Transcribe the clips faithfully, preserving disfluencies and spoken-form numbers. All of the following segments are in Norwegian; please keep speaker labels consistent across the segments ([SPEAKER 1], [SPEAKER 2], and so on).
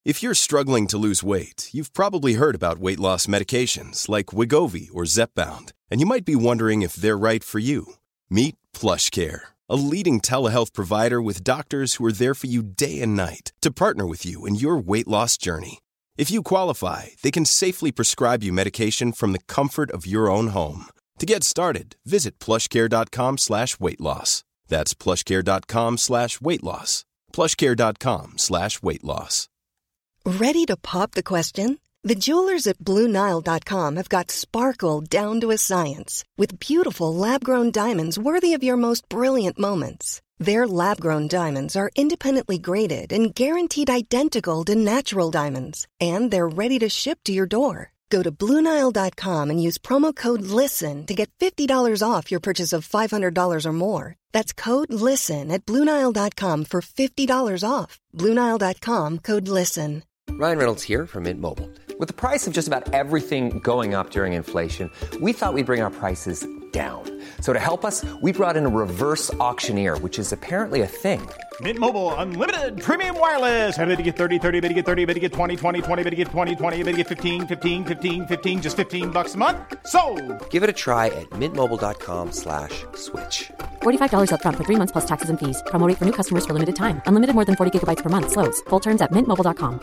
[SPEAKER 1] If you're struggling to lose weight, you've probably heard about weight loss medications like Wegovy or Zepbound, and you might be wondering if they're right for you. Meet PlushCare, a leading telehealth provider with doctors who are there for you day and night to partner with you in your weight loss journey. If you qualify, they can safely prescribe you medication from the comfort of your own home. To get started, visit plushcare.com slash weight loss. That's plushcare.com slash weight loss. plushcare.com slash weight loss.
[SPEAKER 2] Ready to pop the question? The jewelers at Blue Nile dot com have got sparkle down to a science with beautiful lab-grown diamonds worthy of your most brilliant moments. Their lab-grown diamonds are independently graded and guaranteed identical to natural diamonds, and they're ready to ship to your door. Go to Blue Nile dot com and use promo code LISTEN to get fifty dollars off your purchase of five hundred dollars or more. That's code LISTEN at Blue Nile dot com for fifty dollars off. Blue Nile dot com, code LISTEN.
[SPEAKER 3] Ryan Reynolds here from Mint Mobile. With the price of just about everything going up during inflation, we thought we'd bring our prices down. So to help us, we brought in a reverse auctioneer, which is apparently a thing.
[SPEAKER 4] Mint Mobile Unlimited Premium Wireless. How to get thirty, thirty, how to get thirty, how to get twenty, twenty, twenty, how to get twenty, twenty, how to get fifteen, fifteen, fifteen, fifteen, just fifteen bucks a month? Sold!
[SPEAKER 3] Give it a try at mintmobile.com slash switch.
[SPEAKER 5] forty-five dollars up front for three months plus taxes and fees. Promo rate for new customers for limited time. Unlimited more than forty gigabytes per month. Slows full terms at mint mobile dot com.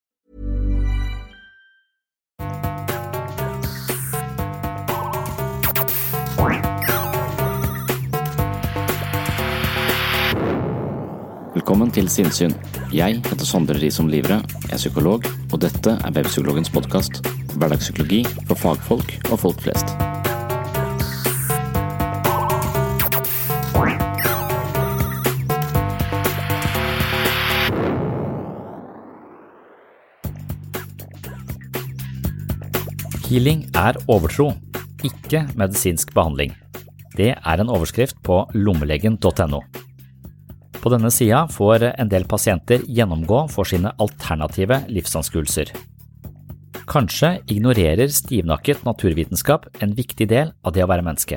[SPEAKER 6] Velkommen til Sinnsyn. Jeg heter Sondre Risom Livre, jeg er psykolog, og dette er Webpsykologens podcast. Hverdagspsykologi for fagfolk og folk flest.
[SPEAKER 7] Healing er overtro, ikke medisinsk behandling. Det er en overskrift på lommelegen punktum no. På denne siden får en del pasienter gjennomgå for sine alternative livsanskuelser. Kanskje ignorerer stivnakket naturvitenskap en viktig del av det å være menneske.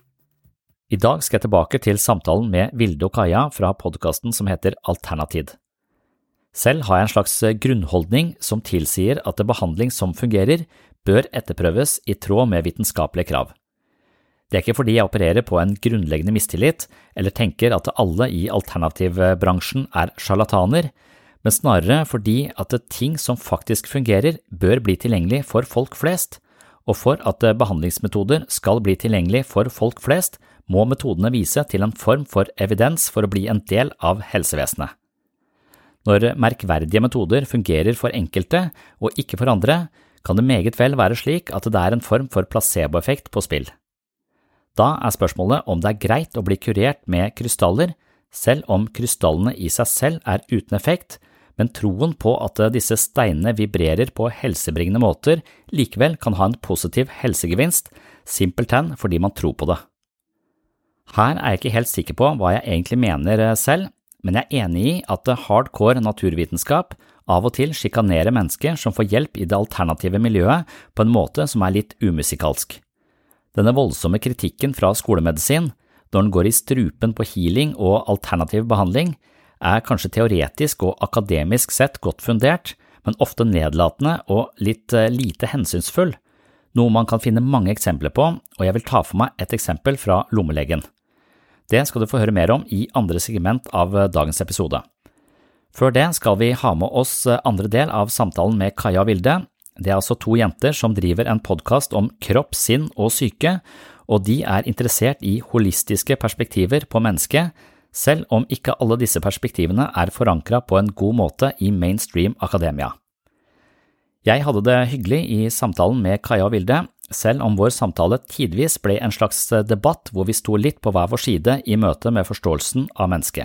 [SPEAKER 7] I dag skal jeg tilbake til samtalen med Vilde og Kaja fra podcasten som heter Alternatid. Selv har jeg en slags grunnholdning som tilsier at behandling som fungerer bør etterprøves i tråd med vitenskapelige krav. Det er ikke fordi jeg opererer på en grunnleggende mistillit eller tenker at alle i alternativbransjen er charlataner, men snarere fordi at ting som faktisk fungerer bør bli tilgjengelig for folk flest, og for at behandlingsmetoder skal bli tilgjengelig for folk flest, må metodene vise til en form for evidens for å bli en del av helsevesenet. Når merkverdige metoder fungerer for enkelte og ikke for andre, kan det meget vel være slik at det er en form for placeboeffekt på spill. Da er spørsmålet om det er greit å bli kurert med krystaller, selv om krystallene i seg selv er uten effekt, men troen på at disse steinene vibrerer på helsebringende måter likevel kan ha en positiv helsegevinst, simpelthen fordi man tror på det. Her er jeg ikke helt sikker på hva jeg egentlig mener selv, men jeg er enig i at hardcore naturvitenskap av og til sjikanerer mennesker som får hjelp i det alternative miljøet på en måte som er litt umusikalsk. Denne voldsomme kritikken fra skolemedisin, når den går i strupen på healing og alternativ behandling, er kanskje teoretisk og akademisk sett godt fundert, men ofte nedlatende og litt lite hensynsfull, noe man kan finne mange eksempler på, og jeg vil ta for meg et eksempel fra lommelegen. Det skal du få høre mer om i andre segment av dagens episode. Før det skal vi ha med oss andre del av samtalen med Kaja og Vilde. Det er altså to jenter som driver en podcast om kropp, sinn og syke, og de er interessert i holistiske perspektiver på mennesket, selv om ikke alle disse perspektivene er forankret på en god måte i mainstream akademia. Jeg hadde det hyggelig i samtalen med Kaja og Vilde, selv om vår samtale tidvis ble en slags debatt hvor vi sto litt på hver vår side i møte med forståelsen av mennesket.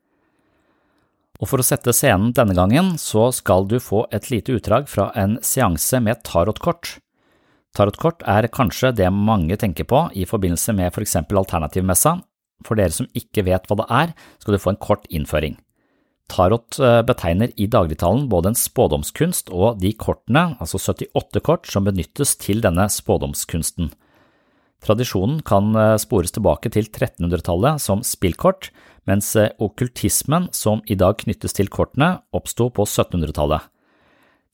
[SPEAKER 7] Og for å sette scenen denne gangen, så skal du få et lite utdrag fra en seanse med tarotkort. Tarotkort er kanskje det mange tenker på i forbindelse med for eksempel alternativmessa. For dere som ikke vet hva det er, skal du få en kort innføring. Tarot betegner i dagligtalen både en spådomskunst og de kortene, altså syttiåtte kort, som benyttes til denne spådomskunsten. Tradisjonen kan spores tilbake til trettenhundretallet som spillkort, mens okkultismen, som i dag knyttes til kortene, oppstod på syttenhundretallet.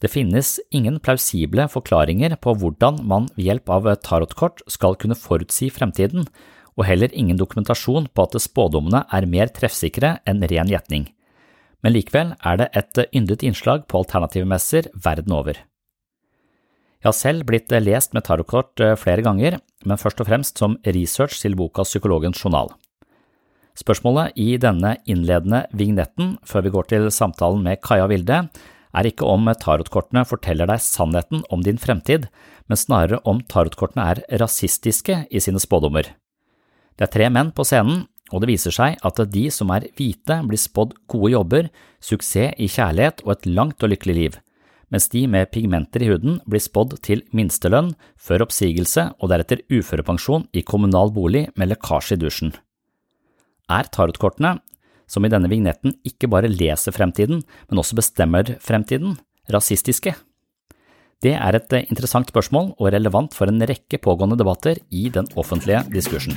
[SPEAKER 7] Det finnes ingen plausible forklaringer på hvordan man ved hjelp av tarotkort skal kunne forutsi fremtiden, og heller ingen dokumentasjon på at spådommene er mer treffsikre enn ren gjetning. Men likevel er det et yndet innslag på alternativmesser verden over. Jeg har selv blitt lest med tarotkort flere ganger, men først og fremst som research til boka Psykologens journal. Spørsmålet i denne innledende vignetten, før vi går til samtalen med Kaja Vilde, er ikke om tarotkortene forteller deg sannheten om din fremtid, men snarere om tarotkortene er rasistiske i sine spådommer. Det er tre menn på scenen, og det viser seg at de som er hvite blir spådd gode jobber, suksess i kjærlighet og et langt og lykkelig liv, mens de med pigmenter i huden blir spådd til minstelønn, før oppsigelse og deretter uførepensjon i kommunal bolig med lekkasje i dusjen. Er tarotkortene, som i denne vignetten ikke bare leser fremtiden, men også bestemmer fremtiden, rasistiske? Det er et interessant spørsmål og relevant for en rekke pågående debatter i den offentlige diskursen.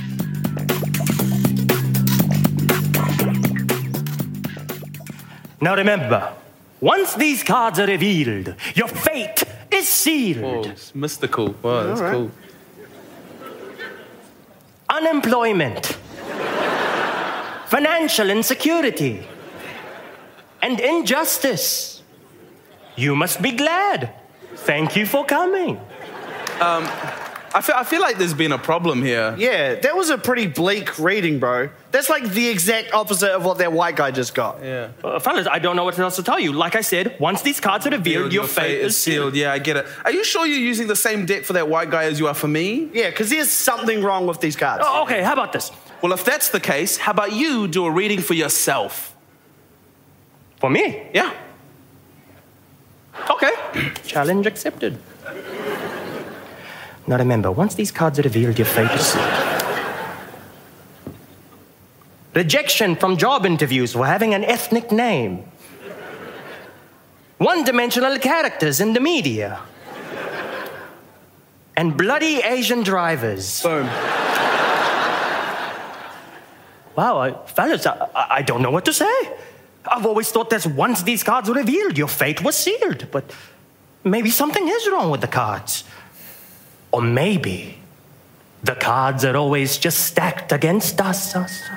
[SPEAKER 8] Now remember, once these cards are revealed, your fate is sealed.
[SPEAKER 9] Whoa, it's mystical. Wow, that's right. Cool.
[SPEAKER 8] Unemployment. Financial insecurity, and injustice. You must be glad. Thank you for coming.
[SPEAKER 9] Um, I feel, I feel like there's been a problem here.
[SPEAKER 10] Yeah, that was a pretty bleak reading, bro. That's like the exact opposite of what that white guy just got.
[SPEAKER 9] Yeah.
[SPEAKER 8] Uh, fellas, I don't know what else to tell you. Like I said, once these cards are revealed, your, your fate, fate is sealed.
[SPEAKER 9] sealed. Yeah, I get it. Are you sure you're using the same deck for that white guy as you are for me?
[SPEAKER 10] Yeah, because there's something wrong with these cards.
[SPEAKER 8] Oh, okay, how about this?
[SPEAKER 9] Well, if that's the case, how about you do a reading for yourself?
[SPEAKER 8] For me?
[SPEAKER 9] Yeah. Okay.
[SPEAKER 8] Challenge accepted. Now remember, once these cards are revealed, your fate is sealed. Rejection from job interviews for having an ethnic name. One-dimensional characters in the media. And bloody Asian drivers.
[SPEAKER 10] Boom.
[SPEAKER 8] Wow, I, fellas, I, I don't know what to say. I've always thought that once these cards were revealed, your fate was sealed. But maybe something is wrong with the cards. Or maybe the cards are always just stacked against us. us, us.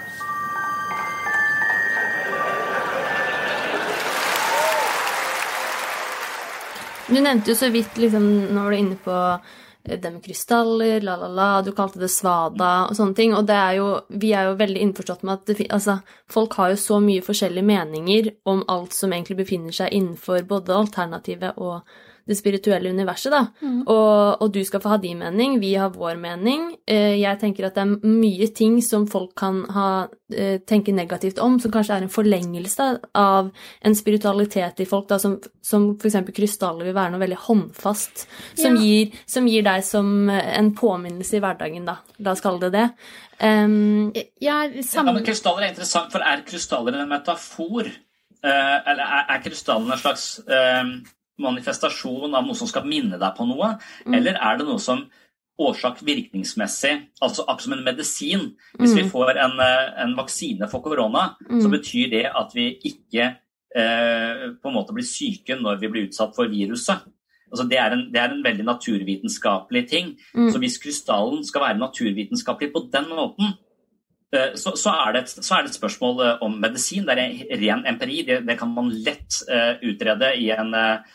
[SPEAKER 11] Du nevnte jo så vidt, liksom, når du er inne på det med krystaller, la la la, du kalte det svada og sånne ting, og det er jo, vi er jo veldig innforstått med at det, altså, folk har jo så mye forskjellige meninger om alt som egentlig befinner seg innenfor både alternativet og det spirituelle universet da, mm. og, og du skal få ha din mening, vi har vår mening. Jeg tenker at det er mye ting som folk kan ha, tenke negativt om, som kanskje er en forlengelse av en spiritualitet i folk, da, som, som for eksempel krystaller vil være noe veldig håndfast, som, ja. gir, som gir deg som en påminnelse i hverdagen, da. La oss kalle det det. Um,
[SPEAKER 12] ja, sammen... ja, men krystaller er interessant, for er krystaller en metafor? Uh, eller er, er krystaller en slags... Uh, manifestasjon av noe som skal minne deg på noe, mm. eller er det noe som årsak-virkningsmessig, altså akkurat som en medisin. Hvis mm. vi får en, en vaksine for korona, mm. så betyr det at vi ikke eh, på en måte blir syke når vi blir utsatt for viruset. Altså det, er en, det er en veldig naturvitenskapelig ting. Mm. Så hvis krystallen skal være naturvitenskapelig på den måten, eh, så, så, er det et, så er det et spørsmål om medisin. Det er ren empiri. Det, det kan man lett eh, utrede i en eh,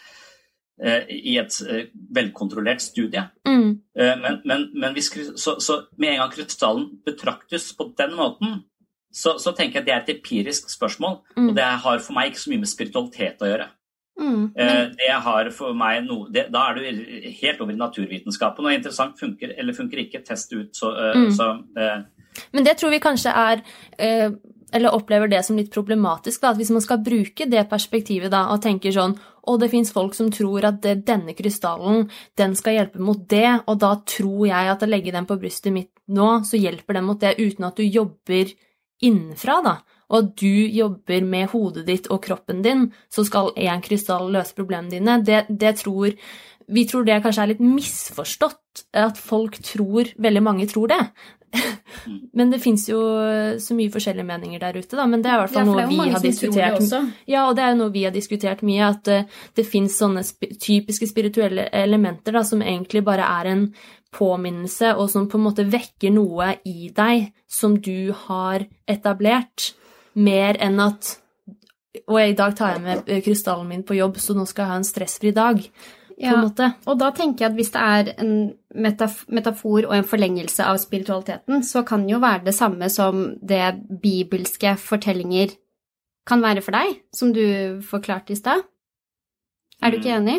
[SPEAKER 12] i et velkontrollert studie. Mm. Men, men, men hvis, så, så med en gang krystallen betraktes på den måten, så, så tenker jeg at det er et empirisk spørsmål, mm. og det har for meg ikke så mye med spiritualitet å gjøre. Mm. Det har for meg noe, det, da er du helt over i naturvitenskapen, og interessant funker eller funker ikke, test ut. Så, mm. så, uh,
[SPEAKER 11] men det tror vi kanskje er... Uh, eller opplever det som litt problematisk, da, at hvis man skal bruke det perspektivet da, og tenker sånn, og det finnes folk som tror at det, denne krystallen, den skal hjelpe mot det, og da tror jeg at å legge den på brystet mitt nå, så hjelper den mot det, uten at du jobber innenfra da, og du jobber med hodet ditt og kroppen din, så skal en krystall løse problemene dine. Det, det tror, vi tror det kanskje er litt misforstått, at folk tror, veldig mange tror det. Men det finnes jo så mye forskjellige meninger der ute, da. Men det er i hvert fall
[SPEAKER 13] Ja, for
[SPEAKER 11] noe
[SPEAKER 13] det er jo
[SPEAKER 11] vi
[SPEAKER 13] mange
[SPEAKER 11] har
[SPEAKER 13] som tror det
[SPEAKER 11] diskutert.
[SPEAKER 13] også.
[SPEAKER 11] Ja, og det er jo noe vi har diskutert mye, at eh, det finnes sånne sp- typiske spirituelle elementer da, som egentlig bare er en påminnelse, og som på en måte vekker noe i deg som du har etablert, mer enn at og i dag tar jeg med eh, krystallen min på jobb, så nå skal jeg ha en stressfri dag. På en måte.
[SPEAKER 13] Og da tenker jeg at hvis det er en metaf- metafor og en forlengelse av spiritualiteten, så kan jo være det samme som det bibelske fortellinger kan være for deg, som du forklarte i sted. Er du ikke enig?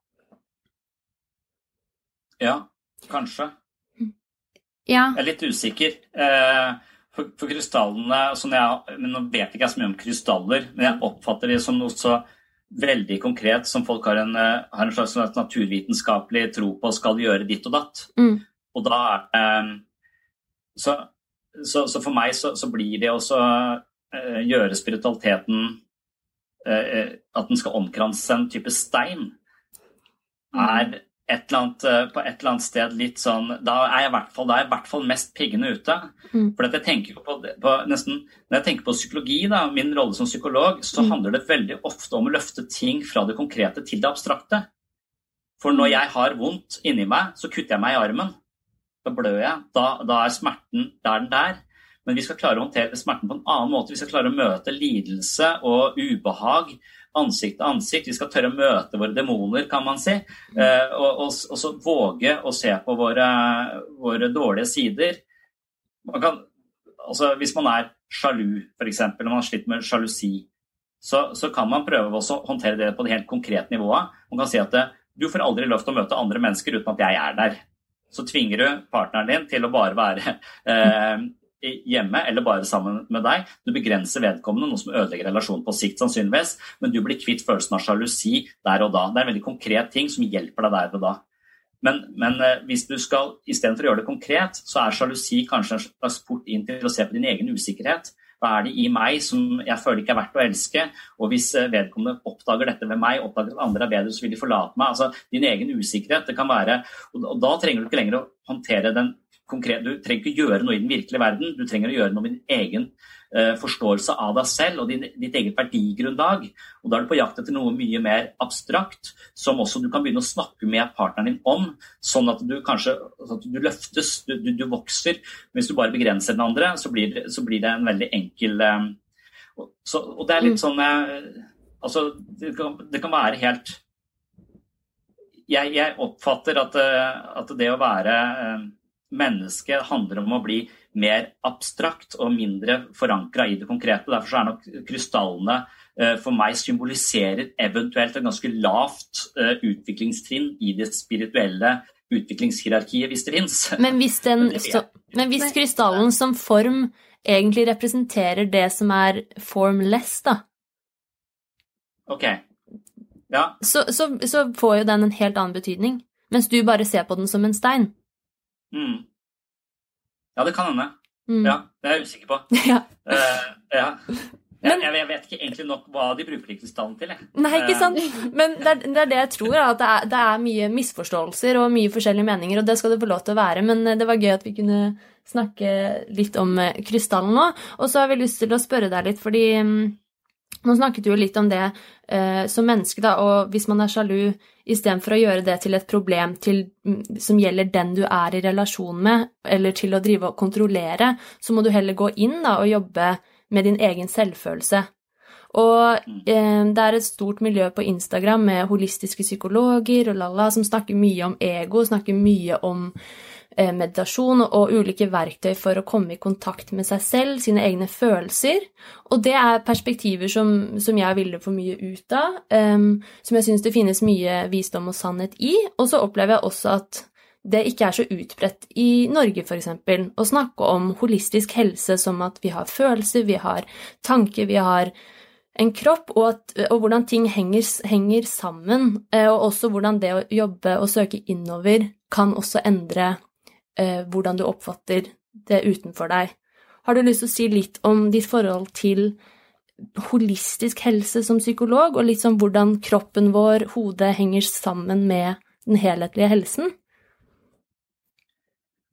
[SPEAKER 12] Ja, kanskje.
[SPEAKER 13] Ja.
[SPEAKER 12] Jeg er litt usikker. Eh, For, for krystallene, sånn jeg, men nå vet ikke jeg så mye om krystaller, men jeg oppfatter det som noe så veldig konkret, som folk har en, har en slags naturvitenskapelig tro på skal gjøre ditt og datt.
[SPEAKER 11] Mm.
[SPEAKER 12] Og da er eh, så, så, så for meg så, så blir det også eh, gjøre spiritualiteten eh, at den skal omkranse en type stein, er et eller annet, på et eller annet sted litt sånn, da er jeg i hvert fall, da er jeg i hvert fall mest piggende ute. Mm. For at jeg tenker på, på nesten, når jeg tenker på psykologi, da, min rolle som psykolog, så mm. handler det veldig ofte om å løfte ting fra det konkrete til det abstrakte. For når jeg har vondt inni meg, så kutter jeg meg i armen. Da blør jeg. Da, da er smerten der den der. Men vi skal klare å håndtere smerten på en annen måte. Vi skal klare å møte lidelse og ubehag, ansikt til ansikt. Vi skal tørre å møte våre demoner, kan man si. Eh, og, og, og så våge å se på våre, våre dårlige sider. Man kan, altså, hvis man er sjalu, for eksempel, når man har slitt med sjalusi, så, så kan man prøve også å håndtere det på det helt konkrete nivået. Man kan si at du får aldri lov til å møte andre mennesker uten at jeg er der. Så tvinger du partneren din til å bare være eh, hjemme eller bare sammen med deg. Du begrenser vedkommende, noe som ødelegger relasjonen på sikt sannsynligvis, men du blir kvitt følelsen av sjalusi der og da. Det er en veldig konkret ting som hjelper deg der og da. Men, men hvis du skal, i stedet for å gjøre det konkret, så er sjalusi kanskje en slags port inn til å se på din egen usikkerhet. Hva er det i meg som jeg føler ikke er verdt å elske? Og hvis vedkommende oppdager dette ved meg, oppdager at andre er bedre, så vil de forlate meg. Altså, din egen usikkerhet, det kan være, og da trenger du ikke lenger å håndtere den konkret, du trenger ikke gjøre noe i den virkelige verden, du trenger å gjøre noe med din egen uh, forståelse av deg selv og din, ditt eget verdigrunnlag. Og da er du på jakt etter noe mye mer abstrakt, som også du kan begynne å snakke med partneren din om, sånn at du kanskje at du løftes, du, du, du vokser. Men hvis du bare begrenser den andre, så blir, så blir det en veldig enkel um, så, og det er litt sånn uh, altså, det kan, det kan være helt jeg, jeg oppfatter at, uh, at det å være uh, menneske handler om å bli mer abstrakt og mindre forankret i det konkrete. Derfor så er nok krystallene uh, for meg symboliserer eventuelt en ganske lavt uh, utviklingstrinn i det spirituelle utviklingshierarkiet, hvis det finnes.
[SPEAKER 11] Men hvis, den, så, men hvis krystallen som form egentlig representerer det som er formless, da?
[SPEAKER 12] Ok, ja.
[SPEAKER 11] Så, så, så får jo den en helt annen betydning, mens du bare ser på den som en stein.
[SPEAKER 12] Mm. Ja, det kan hende.
[SPEAKER 11] Mm.
[SPEAKER 12] Ja, det er jeg usikker på.
[SPEAKER 11] Ja.
[SPEAKER 12] Uh, ja. Jeg, jeg, jeg vet ikke egentlig nok hva de bruker de krystallene til. Jeg.
[SPEAKER 11] Nei, ikke sant? Men det er, det er det jeg tror, at det er, det er mye misforståelser og mye forskjellige meninger, og det skal det få lov til å være, men det var gøy at vi kunne snakke litt om krystallen nå. Og så har vi lyst til å spørre deg litt, fordi nå snakket du jo litt om det eh, som menneske, da, og hvis man er sjalu, i stedet for å gjøre det til et problem til, som gjelder den du er i relasjon med, eller til å drive og kontrollere, så må du heller gå inn da, og jobbe med din egen selvfølelse. Og eh, det er et stort miljø på Instagram med holistiske psykologer og lala, som snakker mye om ego, snakker mye om eh, meditasjon og ulike verktøy for å komme i kontakt med seg selv, sine egne følelser. Og det er perspektiver som, som jeg ville få mye ut av, um, som jeg synes det finnes mye visdom og sannhet i. Og så opplever jeg også at det ikke er så utbredt i Norge, for eksempel, å snakke om holistisk helse som at vi har følelser, vi har tanker, vi har en kropp, og, at, og hvordan ting henger, henger sammen, og også hvordan det å jobbe og søke innover kan også endre eh, hvordan du oppfatter det utenfor deg. Har du lyst til å si litt om ditt forhold til holistisk helse som psykolog, og litt om hvordan kroppen vår, hodet, henger sammen med den helhetlige helsen?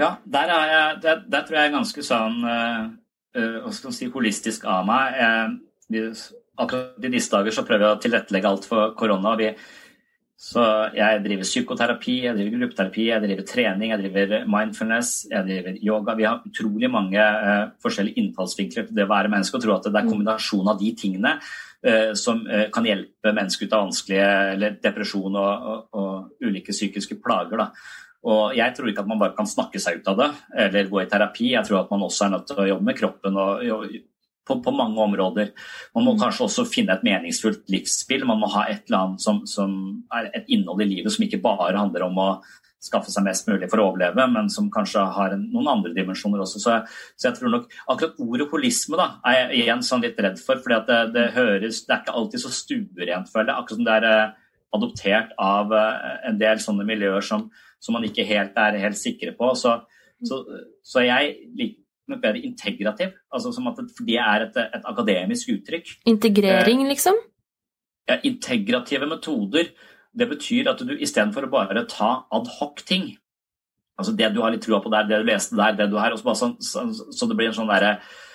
[SPEAKER 12] Ja, der, er jeg, der, der tror jeg er ganske sånn, uh, uh, hva skal man si, holistisk av meg. Uh, vi, akkurat i disse dager så prøver jeg å tilrettelegge alt for korona. Vi, så jeg driver psykoterapi, jeg driver gruppeterapi, jeg driver trening, jeg driver mindfulness, jeg driver yoga. Vi har utrolig mange uh, forskjellige innfallsvinkler til det å være menneske, og tror at det er kombinasjon av de tingene uh, som uh, kan hjelpe mennesker ut av vanskelige, eller depresjon og, og, og ulike psykiske plager, da. Og jeg tror ikke at man bare kan snakke seg ut av det, eller gå i terapi. Jeg tror at man også er nødt til å jobbe med kroppen og, og, på, på mange områder. Man må kanskje også finne et meningsfullt livsspill. Man må ha et eller annet som, som er et innhold i livet som ikke bare handler om å skaffe seg mest mulig for å overleve, men som kanskje har en, noen andre dimensjoner også. Så, så jeg tror nok, akkurat ordet holisme da, er jeg igjen sånn litt redd for, fordi at det, det høres, det er ikke alltid så stuerent, føler jeg. Akkurat som det er eh, adoptert av eh, en del sånne miljøer som som man ikke helt er helt sikre på. Så, så, så jeg liker nok bedre integrativ, altså som at det er et, et akademisk uttrykk.
[SPEAKER 11] Integrering, liksom?
[SPEAKER 12] Ja, integrative metoder, det betyr at du i stedet for å bare ta ad hoc ting, altså det du har litt troa på der, det du leste der, det du har, og så, bare sånn, så, så det blir en sånn der,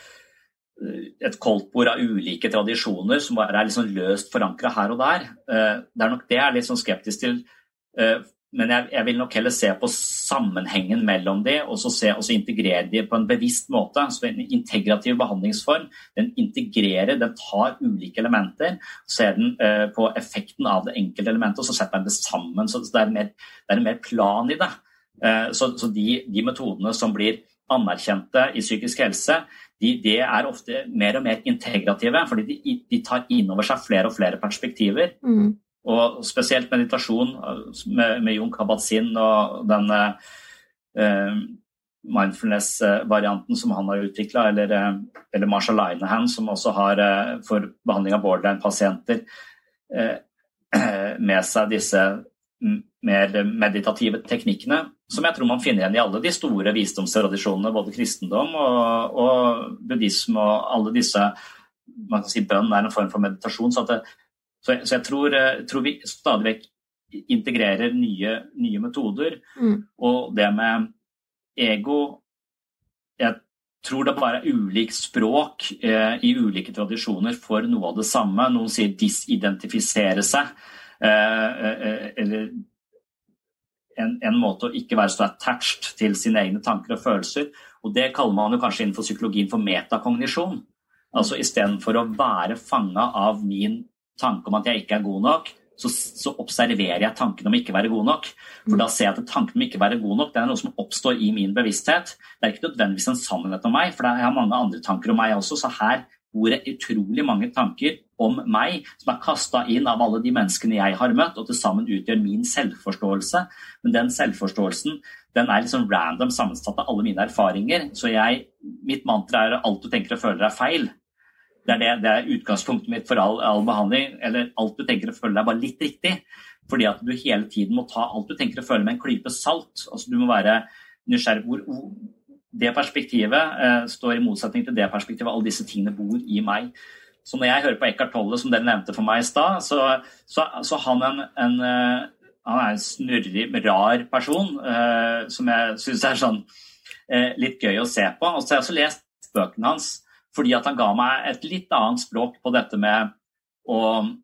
[SPEAKER 12] et koldtbord av ulike tradisjoner som bare er litt sånn løst forankret her og der. Det er nok det jeg er litt sånn skeptisk til, men jeg, jeg vil nok heller se på sammenhengen mellom de, og så, se, og så integrere de på en bevisst måte. Så en integrativ behandlingsform, den integrerer, den tar ulike elementer, ser den uh, på effekten av det enkelte elementet, og så setter den det sammen, så det er mer, det er en mer plan i det. Uh, så så de, de metodene som blir anerkjente i psykisk helse, de, de er ofte mer og mer integrative, fordi de, de tar inn over seg flere og flere perspektiver.
[SPEAKER 11] Mm.
[SPEAKER 12] Og spesielt meditasjon med, med Jon Kabat-Zinn og den uh, mindfulness-varianten som han har utviklet, eller, uh, eller Marsha Linehan, som også har uh, for behandling av borderline-pasienter uh, med seg disse mer meditative teknikkene, som jeg tror man finner igjen i alle de store visdomstradisjonene, både kristendom og, og buddhisme og alle disse, man kan si bønn er en form for meditasjon, så at det Så jeg, så jeg tror, tror vi stadig vekk integrerer nye, nye metoder, mm. og det med ego, jeg tror det bare er ulikt språk eh, i ulike tradisjoner for noe av det samme. Noen sier disidentifisere seg, eh, eh, eller en, en måte å ikke være så attached til sine egne tanker og følelser, og det kaller man jo kanskje innenfor psykologien for metakognisjon. Altså i stedet for å være fanget av min tanke om at jeg ikke er god nok, så, så observerer jeg tanken om ikke være god nok. For da ser jeg at tanken om ikke være god nok, det er noe som oppstår i min bevissthet. Det er ikke nødvendigvis en sannhet om meg, for jeg har mange andre tanker om meg også, så her bor det utrolig mange tanker om meg, som er kastet inn av alle de menneskene jeg har møtt, og til sammen utgjør min selvforståelse. Men den selvforståelsen, den er litt sånn random sammensatt av alle mine erfaringer, så jeg, mitt mantra er alt du tenker og føler er feil. Det er, det, det er utgangspunktet mitt for all, all behandling, eller alt du tenker og føler er bare litt riktig, fordi at du hele tiden må ta alt du tenker og føler med en klype salt. Altså du må være nysgjerrig hvor det perspektivet eh, står i motsetning til det perspektivet, alle disse tingene bor i meg. Så når jeg hører på Eckhart Tolle, som dere nevnte for meg i sted, så, så, så han, en, en, han er en snurrig, rar person, eh, som jeg synes er sånn, eh, litt gøy å se på. Og så har jeg også lest bøkene hans, fordi at han ga meg et litt annet språk på dette med å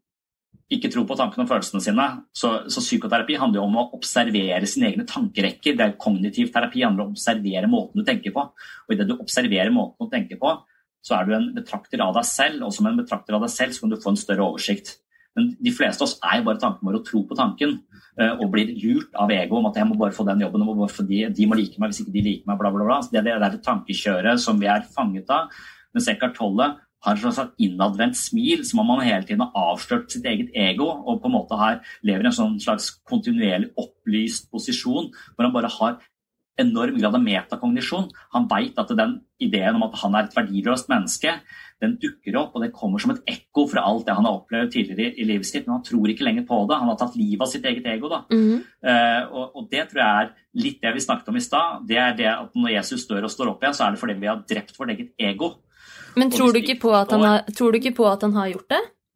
[SPEAKER 12] ikke tro på tankene og følelsene sine. Så, så psykoterapi handler jo om å observere sine egne tankerekker. Det er kognitiv terapi, handler om å observere måten du tenker på. Og i det du observerer måten du tenker på, så er du en betrakter av deg selv, og som en betrakter av deg selv så kan du få en større oversikt. Men de fleste av oss er jo bare tanken vår å tro på tanken, og blir lurt av ego om at jeg må bare få den jobben, og bare få de, de må like meg hvis ikke de liker meg, bla bla bla. Det er det tankekjøret som vi er fanget av. Men Eckhart Tolle har et slags innadvendt smil, som om man hele tiden har avslørt sitt eget ego, og på en måte har, lever i en sånn slags kontinuerlig opplyst posisjon, hvor han bare har enorm grad av metakognisjon. Han vet at den ideen om at han er et verdiløst menneske, den dukker opp, og det kommer som et ekko fra alt det han har opplevd tidligere i livet sitt, men han tror ikke lenger på det. Han har tatt livet av sitt eget ego, da. Mm-hmm. uh, og, og det tror jeg er litt det vi snakket om i sted. Det er det at når Jesus dør og står opp igjen, så er det fordi vi har drept vårt eget ego.
[SPEAKER 11] Men tror du, ikke på at han har, tror du ikke på at han har gjort det?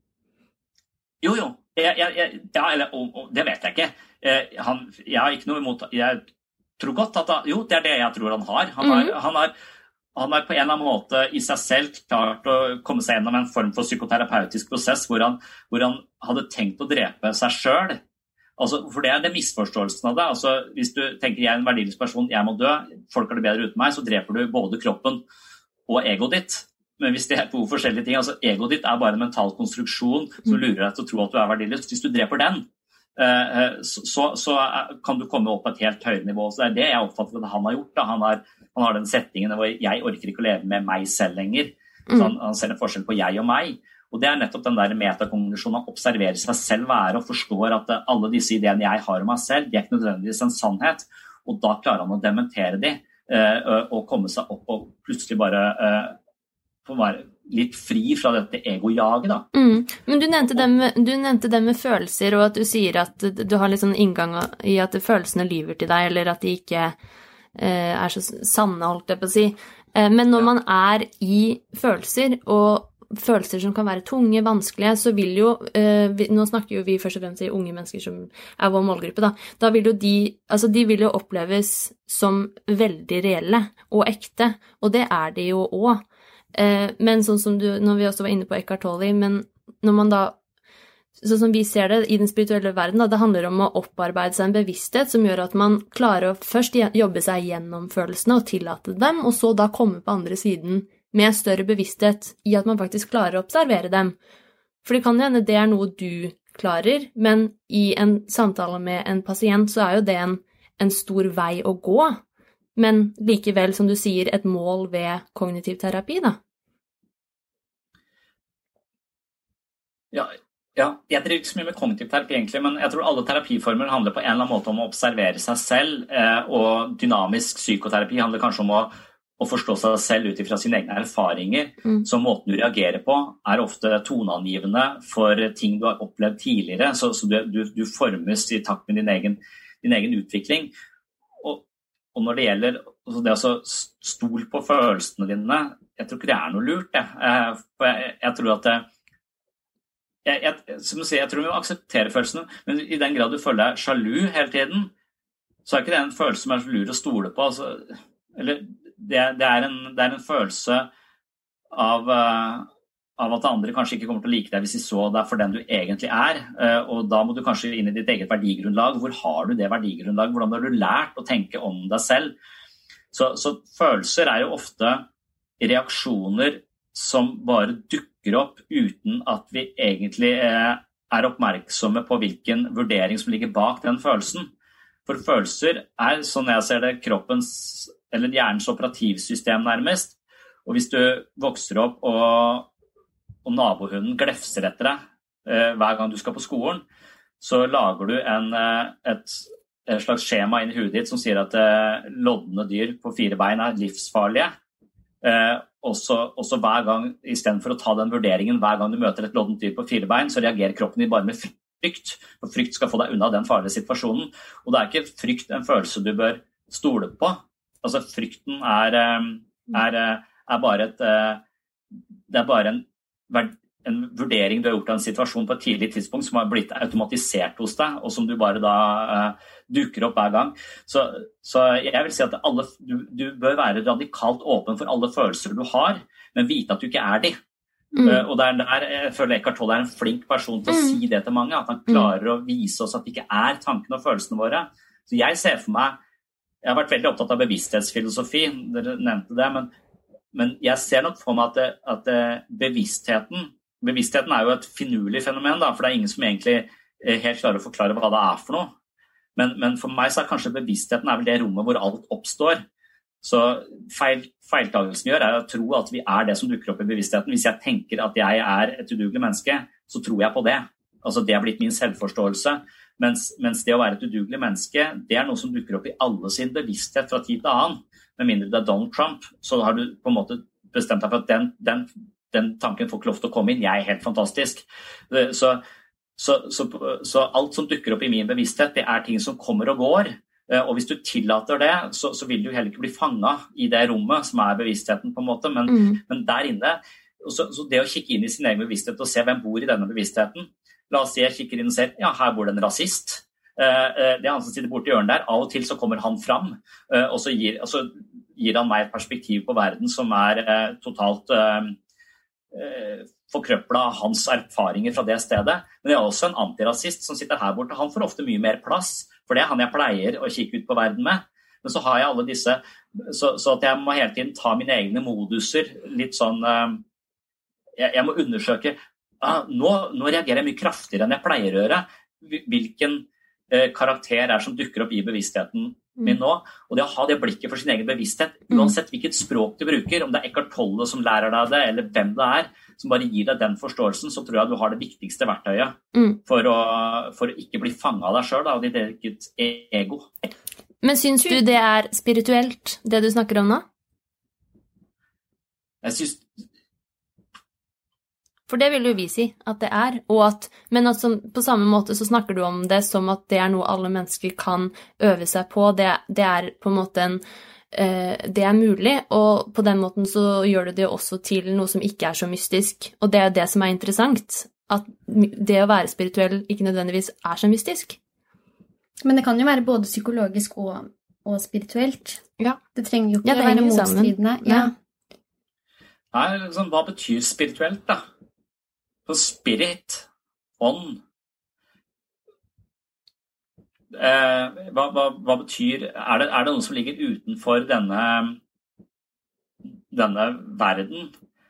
[SPEAKER 12] Jo, jo. Jeg, jeg, jeg, ja, eller, og, og, det vet jeg ikke. Jeg, han, jeg har ikke noe imot... Jeg tror godt at han, jo, det er det jeg tror han har. Han har, mm. han har, han har på en eller annen måte i seg selv klart å komme seg gjennom en form for psykoterapeutisk prosess hvor han, hvor han hadde tenkt å drepe seg selv. Altså, for det er det misforståelsen av det. Altså, hvis du tenker jeg er en verdiløs person, jeg må dø, folk har det bedre uten meg, så dreper du både kroppen og egoet ditt. Men hvis det er to forskjellige ting, altså egoet ditt er bare en mental konstruksjon som lurer deg til å tro at du er verdiløs. Hvis du dreper den, så, så kan du komme opp på et helt høyere nivå. Så det er det jeg oppfatter at han har gjort. Da. Han, har, han har den settingen hvor jeg orker ikke å leve med meg selv lenger. Så han, han ser en forskjell på jeg og meg. Og det er nettopp den der metakognisjonen å observere seg selv være og forstår at alle disse ideene jeg har om meg selv, de er ikke nødvendigvis en sannhet. Og da klarer han å dementere de og komme seg opp og plutselig bare få være litt fri fra dette ego-jaget da.
[SPEAKER 11] Mm. Men du nevnte, det med, du nevnte det med følelser, og at du sier at du har litt sånn inngang i at følelsene lyver til deg, eller at de ikke eh, er så sanne, holdt jeg på å si. Eh, men når ja. man er i følelser, og følelser som kan være tunge, vanskelige, så vil jo, eh, vi, nå snakker jo vi først og fremst i unge mennesker som er vår målgruppe da, da vil jo de, altså de vil jo oppleves som veldig reelle og ekte, og det er de jo også. Men sånn som du, når vi også var inne på Eckhart Tolle, men når man da, sånn som vi ser det i den spirituelle verden, da, det handler om å opparbeide seg en bevissthet som gjør at man klarer å først jobbe seg gjennom følelsene og tillate dem, og så da komme på andre siden med større bevissthet i at man faktisk klarer å observere dem. For det kan jo hende det er noe du klarer, men i en samtale med en pasient så er jo det en, en stor vei å gå, men likevel, som du sier, et mål ved kognitiv terapi da.
[SPEAKER 12] Ja, ja, jeg driver ikke så mye med kognitiv terapi egentlig, men jeg tror alle terapiformer handler på en eller annen måte om å observere seg selv, eh, og dynamisk psykoterapi handler kanskje om å, å forstå seg selv ut fra sine egne erfaringer, mm. så måten du reagerer på er ofte toneangivende for ting du har opplevd tidligere, så, så du, du, du formes i takt med din egen, din egen utvikling. Og, og når det gjelder altså det å stole på følelsene dine, jeg tror ikke det er noe lurt, det. Eh, for jeg, jeg tror at det Jeg, jeg, som du sier, jeg tror vi må akseptere følelsene, men i den grad du føler deg sjalu hele tiden, så er ikke det en følelse som er så lur å stole på. Altså, eller det, det, er en, det er en følelse av, uh, av at andre kanskje ikke kommer til å like deg hvis de så deg for den du egentlig er, uh, og da må du kanskje inn i ditt eget verdigrunnlag. Hvor har du det verdigrunnlag? Hvordan har du lært å tenke om deg selv? Så, så følelser er jo ofte reaksjoner som bare dukker opp uten at vi egentlig er oppmerksomme på hvilken vurdering som ligger bak den følelsen. For følelser er, sånn jeg ser det, kroppens eller hjernens operativsystem nærmest. Og hvis du vokser opp og, og nabohunden glefser etter deg eh, hver gang du skal på skolen, så lager du en, et, et slags skjema inn i hudet ditt som sier at eh, lodne dyr på fire bein er livsfarlige. Eh, Også, også hver gang, i stedet for å ta den vurderingen hver gang du møter et loddent dyr på fire bein, så reagerer kroppen din bare med frykt. For frykt skal få deg unna den farlige situasjonen. Og det er ikke frykt en følelse du bør stole på. Altså frykten er, er, er bare et, det er bare en, en vurdering du har gjort av en situasjon på et tidlig tidspunkt som har blitt automatisert hos deg, og som du bare da uh, dukker opp hver gang. Så, så jeg vil si at alle, du, du bør være radikalt åpen for alle følelser du har, men vite at du ikke er de. Mm. Uh, og der, der jeg føler Eckhart Tolle er en flink person til å mm. si det til mange, at han klarer å vise oss at det ikke er tankene og følelsene våre. Så jeg ser for meg, jeg har vært veldig opptatt av bevissthetsfilosofi, dere nevnte det, men, men jeg ser nok for meg at, det, at det, bevisstheten Bevisstheten er jo et finurlig fenomen, da, for det er ingen som egentlig helt klarer å forklare hva det er for noe. Men, men for meg så er kanskje bevisstheten er vel det rommet hvor alt oppstår. Så feil, feiltagelsen gjør er å tro at vi er det som dukker opp i bevisstheten. Hvis jeg tenker at jeg er et udugelig menneske, så tror jeg på det. Altså det har blitt min selvforståelse. Mens, mens det å være et udugelig menneske, det er noe som dukker opp i alle sin bevissthet fra tid til annen. Med mindre det er Donald Trump, så har du på en måte bestemt deg for at den, den den tanken får ikke lov til å komme inn, jeg er helt fantastisk. Så, så, så, så alt som dukker opp i min bevissthet, det er ting som kommer og går. Og hvis du tillater det, så, så vil du heller ikke bli fanget i det rommet som er bevisstheten på en måte, men, mm. men der inne, så, så det å kikke inn i sin egen bevissthet og se hvem bor i denne bevisstheten, la oss si jeg kikker inn og ser, ja, her bor det en rasist. Det er han som sitter borte i hjørnet der. Av og til så kommer han fram, og så gir, og så gir han meg et perspektiv på verden som er totalt forkrøplet av hans erfaringer fra det stedet. Men det er også en antirasist som sitter her borte. Han får ofte mye mer plass, for det er han jeg pleier å kikke ut på verden med. Men så har jeg alle disse, så, så at jeg må hele tiden ta mine egne moduser, litt sånn, jeg, jeg må undersøke, ah, nå, nå reagerer jeg mye kraftigere enn jeg pleier å gjøre. Hvilken eh, karakter er som dukker opp i bevisstheten min nå? Og det å ha det blikket for sin egen bevissthet, uansett hvilket språk du bruker, om det er Eckhart Tolle som lærer deg det, eller hvem det er, som bare gir deg den forståelsen, så tror jeg du har det viktigste verktøyet mm. for, å, for å ikke bli fanget av deg selv, av ditt eget ego.
[SPEAKER 11] Men syns du det er spirituelt, det du snakker om nå?
[SPEAKER 12] Jeg synes...
[SPEAKER 11] For det vil jo vi si at det er, og at, men at som, på samme måte så snakker du om det som at det er noe alle mennesker kan øve seg på. Det, det er på en måte en, eh, det er mulig, og på den måten så gjør du det også til noe som ikke er så mystisk. Og det er det som er interessant, at det å være spirituell ikke nødvendigvis er så mystisk.
[SPEAKER 13] Men det kan jo være både psykologisk og, og spirituelt.
[SPEAKER 11] Ja.
[SPEAKER 13] Det trenger jo ikke
[SPEAKER 11] ja,
[SPEAKER 13] å være motstridende. Ja.
[SPEAKER 12] Nei, liksom, hva betyr spirituelt da? For spirit, ånd, eh, hva, hva, hva betyr, er det, er det noe som ligger utenfor denne, denne verden?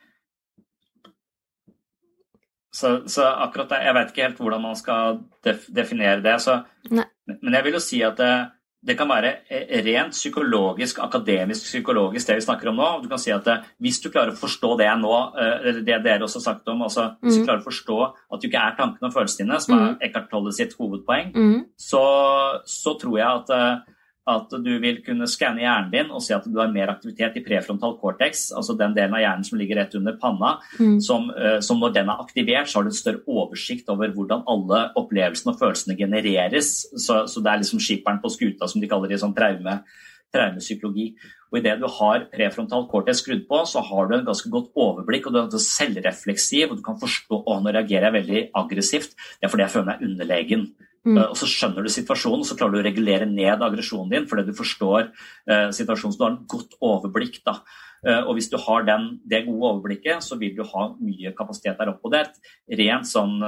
[SPEAKER 12] Så, så akkurat det, jeg vet ikke helt hvordan man skal def, definere det, så, men jeg vil jo si at det, det kan være rent psykologisk, akademisk psykologisk det vi snakker om nå. Du kan si at det, hvis du klarer å forstå det nå, eller det dere også har sagt om, altså, mm. hvis du klarer å forstå at du ikke er tankene og følelsene dine, som er mm. Eckhart Tolle sitt hovedpoeng, mm. så, så tror jeg at at du vil kunne skanne hjernen din og se at du har mer aktivitet i prefrontal cortex, altså den delen av hjernen som ligger rett under panna, mm. som, uh, som når den er aktivert, så har du en større oversikt over hvordan alle opplevelsene og følelsene genereres. Så, så det er liksom skipperen på skuta, som de kaller det i sånn traume, traumepsykologi. Og i det du har prefrontal cortex skrudd på, så har du en ganske godt overblikk, og du er selvrefleksiv, og du kan forstå, å, nå reagerer jeg veldig aggressivt, det er fordi jeg føler meg underlegen. Mm. Og så skjønner du situasjonen, så klarer du å regulere ned aggresjonen din, fordi du forstår uh, situasjonen, så du har en godt overblikk da. Uh, og hvis du har den, det gode overblikket, så vil du ha mye kapasitet der oppe. Og det er rent sånn,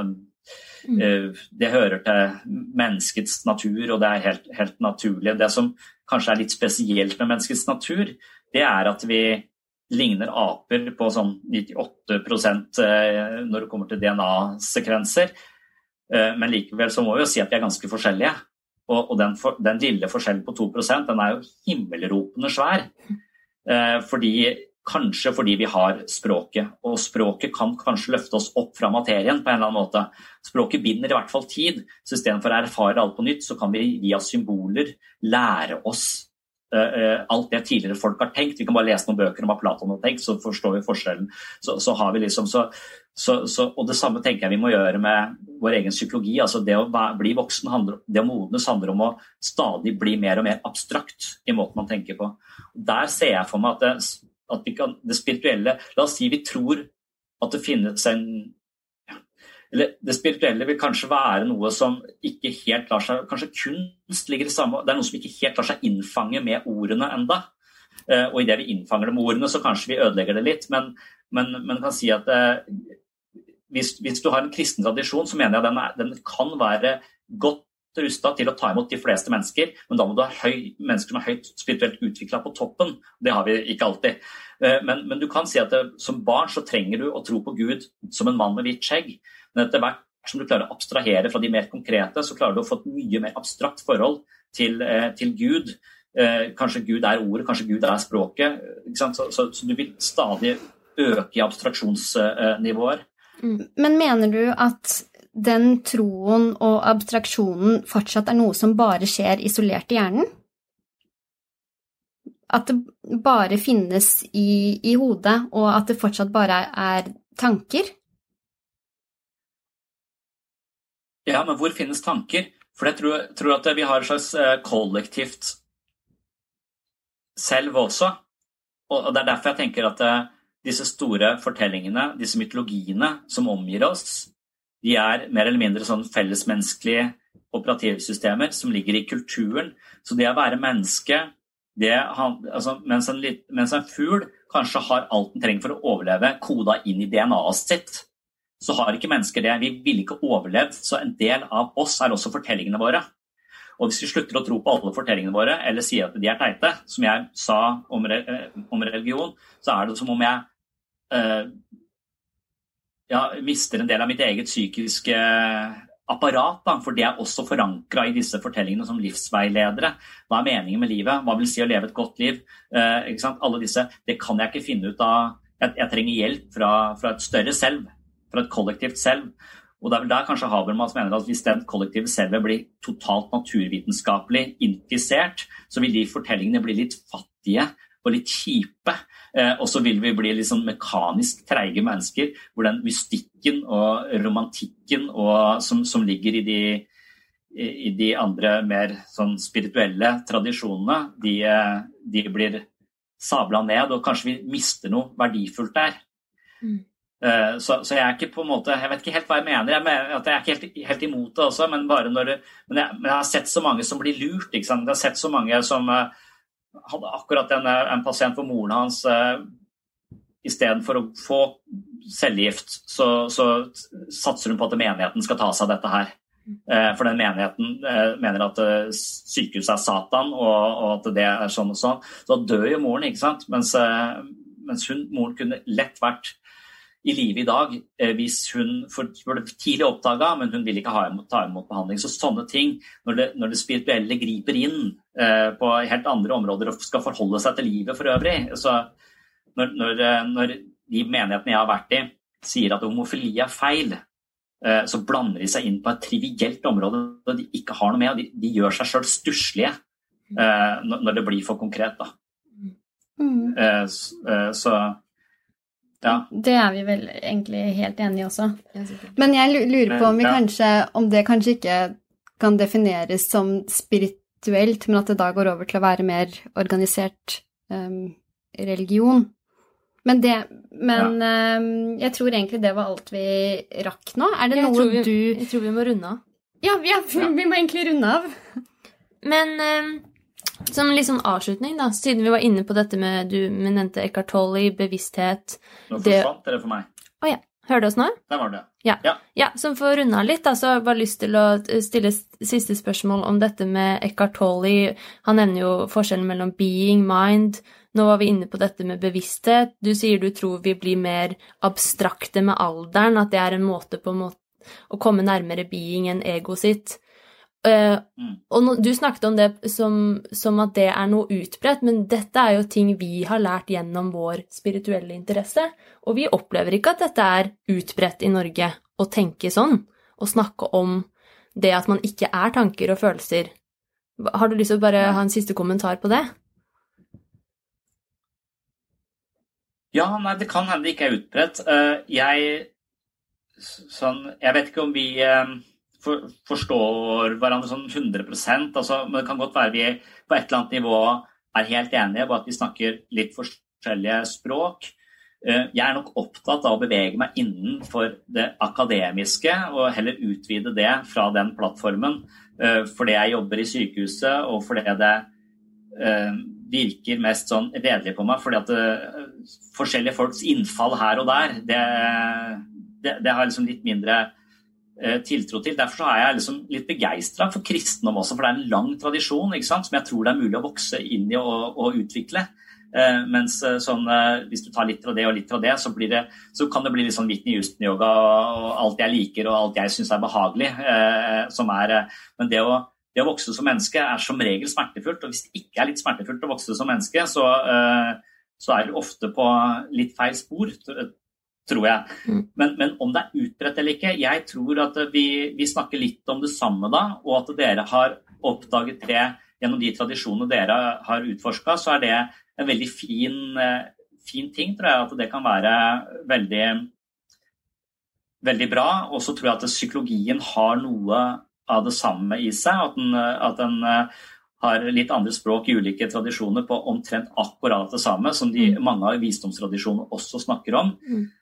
[SPEAKER 12] uh, det hører til menneskets natur, og det er helt, helt naturlig. Det som kanskje er litt spesielt med menneskets natur, det er at vi ligner aper på sånn nittiåtte prosent uh, når det kommer til D N A-sekvenser. Men likevel så må vi jo si at de er ganske forskjellige, og, og den, for, den lille forskjellen på to prosent, den er jo himmelropende svær, eh, fordi, kanskje fordi vi har språket, og språket kan kanskje løfte oss opp fra materien på en eller annen måte. Språket binder i hvert fall tid, så i stedet for å erfare alt på nytt, så kan vi via symboler lære oss Uh, alt det tidligere folk har tenkt. Vi kan bare lese noen bøker om hva Platon har tenkt, så forstår vi forskjellen. Så, så har vi liksom, så, så, så, og det samme tenker jeg vi må gjøre med vår egen psykologi. Altså det å bli voksen, handler, det å modnes handler om å stadig bli mer og mer abstrakt i måten man tenker på. Der ser jeg for meg at det, at vi kan, det spirituelle, la oss si vi tror at det finnes en eller det spirituelle vil kanskje være noe som ikke helt lar seg, kanskje kunst ligger i samme, det er noe som ikke helt lar seg innfange med ordene enda, uh, og i det vi innfanger det med ordene så kanskje vi ødelegger det litt, men, men, men kan si at uh, hvis, hvis du har en kristen tradisjon, så mener jeg den, er, den kan være godt rustet til å ta imot de fleste mennesker, men da må du ha høy, mennesker som er høyt spirituelt utviklet på toppen, det har vi ikke alltid. Uh, men, men du kan si at det, som barn så trenger du å tro på Gud som en mann med hvitt skjegg. Men etter hvert som du klarer å abstrahere fra de mer konkrete, så klarer du å få et mye mer abstrakt forhold til, eh, til Gud. Eh, kanskje Gud er ordet, kanskje Gud er språket. Ikke sant? Så, så, så du vil stadig øke i abstraksjonsnivåer.
[SPEAKER 13] Mm. Men mener du at den troen og abstraksjonen fortsatt er noe som bare skjer isolert i hjernen? At det bare finnes i, i hodet, og at det fortsatt bare er, er tanker?
[SPEAKER 12] Ja, men hvor finnes tanker? For jeg tror, tror at vi har et slags kollektivt selv også. Og det er derfor jeg tenker at disse store fortellingene, disse mytologiene som omgir oss, de er mer eller mindre sånn fellesmenneskelige operativsystemer som ligger i kulturen. Så det å være menneske, det, altså, mens, en, mens en fugl kanskje har alt den trenger for å overleve, koda inn i D N A-et sitt, så har ikke mennesker det. Vi vil ikke overleve, så en del av oss er også fortellingene våre. Og hvis vi slutter å tro på alle fortellingene våre, eller sier at de er teite, som jeg sa om, om religion, så er det som om jeg uh, ja, mister en del av mitt eget psykiske apparat, da, for det er også forankret i disse fortellingene som livsveiledere. Hva er meningen med livet? Hva vil si å leve et godt liv? Uh, ikke sant? Alle disse, det kan jeg ikke finne ut av. Jeg, jeg trenger hjelp fra, fra et større selv, fra et kollektivt selv. Og det er vel der kanskje Habermas mener at hvis den kollektive selvet blir totalt naturvitenskapelig infisert, så vil de fortellingene bli litt fattige og litt kjipe, eh, og så vil vi bli litt sånn mekanisk treige mennesker, hvor den mystikken og romantikken og, som, som ligger i de, i de andre mer sånn spirituelle tradisjonene, de, de blir sablet ned, og kanskje vi mister noe verdifullt der. Mm. Så, så jeg er ikke på en måte, jeg vet ikke helt hva jeg mener, jeg, mener, at jeg er ikke helt, helt imot det også, men, bare når det, men, jeg, men jeg har sett så mange som blir lurt, ikke sant? Jeg har sett så mange som uh, hadde akkurat en, en pasient for moren hans, uh, i stedet for å få cellegift, så, så satser hun på at menigheten skal ta seg av dette her. Uh, for den menigheten uh, mener at uh, sykehuset er Satan, og, og at det er sånn og sånn. Så da dør jo moren, ikke sant? Mens, uh, mens hun, moren kunne lett vært i livet i dag, hvis hun for tidlig oppdaget, men hun vil ikke ha imot, ta imot behandling. Så sånne ting, når det, når det spirituelle griper inn eh, på helt andre områder og skal forholde seg til livet for øvrig, så når, når, når de menighetene jeg har vært i sier at homofili er feil, eh, så blander de seg inn på et trivielt område og de ikke har noe med, og de, de gjør seg selv stusslige eh, når det blir for konkret. Da. Mm. Eh, så, eh, så ja.
[SPEAKER 13] Det er vi vel egentlig helt enige også. Men jeg lurer på om, vi kanskje, om det kanskje ikke kan defineres som spirituelt, men at det da går over til å være mer organisert um, religion. Men, det, men ja. um, jeg tror egentlig det var alt vi rakk nå. Er det jeg noe
[SPEAKER 11] vi,
[SPEAKER 13] du...
[SPEAKER 11] Jeg tror vi må runde av.
[SPEAKER 13] Ja, ja, vi, ja. vi må egentlig runde av.
[SPEAKER 11] Men... Um, Som litt sånn avslutning da, siden vi var inne på dette med, du med nevnte Eckhart Tolle, bevissthet.
[SPEAKER 12] Nå forsvant det, det for meg.
[SPEAKER 11] Åja, hører du oss nå?
[SPEAKER 12] Der var det.
[SPEAKER 11] Ja,
[SPEAKER 12] ja.
[SPEAKER 11] ja som for å runde av litt da, så har jeg bare lyst til å stille siste spørsmål om dette med Eckhart Tolle. Han nevner jo forskjellen mellom being, mind. Nå var vi inne på dette med bevissthet. Du sier du tror vi blir mer abstrakte med alderen, at det er en måte på en måte å komme nærmere being enn ego sitt. Uh, mm. Og no, du snakket om det som, som at det er noe utbredt, men dette er jo ting vi har lært gjennom vår spirituelle interesse, og vi opplever ikke at dette er utbredt i Norge å tenke sånn, og snakke om det at man ikke er tanker og følelser. Har du lyst til å bare ha en siste kommentar på det?
[SPEAKER 12] Ja, nei, det kan hende det ikke er utbredt. Uh, jeg, sånn, jeg vet ikke om vi... Uh, For, forstår hverandre sånn hundre prosent, altså, men det kan godt være vi på et eller annet nivå er helt enige på at vi snakker litt forskjellige språk. Jeg er nok opptatt av å bevege meg innenfor det akademiske og heller utvide det fra den plattformen, fordi jeg jobber i sykehuset og fordi det virker mest sånn redelig på meg, fordi at det, forskjellige folks innfall her og der, det, det, det har liksom litt mindre tiltro til. Derfor så er jeg liksom litt begeistret for kristendom også, for det er en lang tradisjon, ikke sant, som jeg tror det er mulig å vokse inn i og, og utvikle. Eh, mens sånn, eh, hvis du tar litt av det og litt av det, så, blir det, så kan det bli litt sånn Whitney Houston-yoga og alt jeg liker og alt jeg synes er behagelig. Eh, som er, men det å, det å vokse som menneske er som regel smertefullt, og hvis det ikke er litt smertefullt å vokse som menneske, så, eh, så er det ofte på litt feil spor, tror jeg. Mm. Men, men om det er utbredt eller ikke, jeg tror at vi, vi snakker litt om det samme da, og at dere har oppdaget det gjennom de tradisjonene dere har utforsket, så er det en veldig fin, fin ting, tror jeg, at det kan være veldig, veldig bra. Og så tror jeg at psykologien har noe av det samme i seg, at den, at den har litt andre språk i ulike tradisjoner på omtrent akkurat det samme, som de, mange av visdomstradisjonene også snakker om. Mm.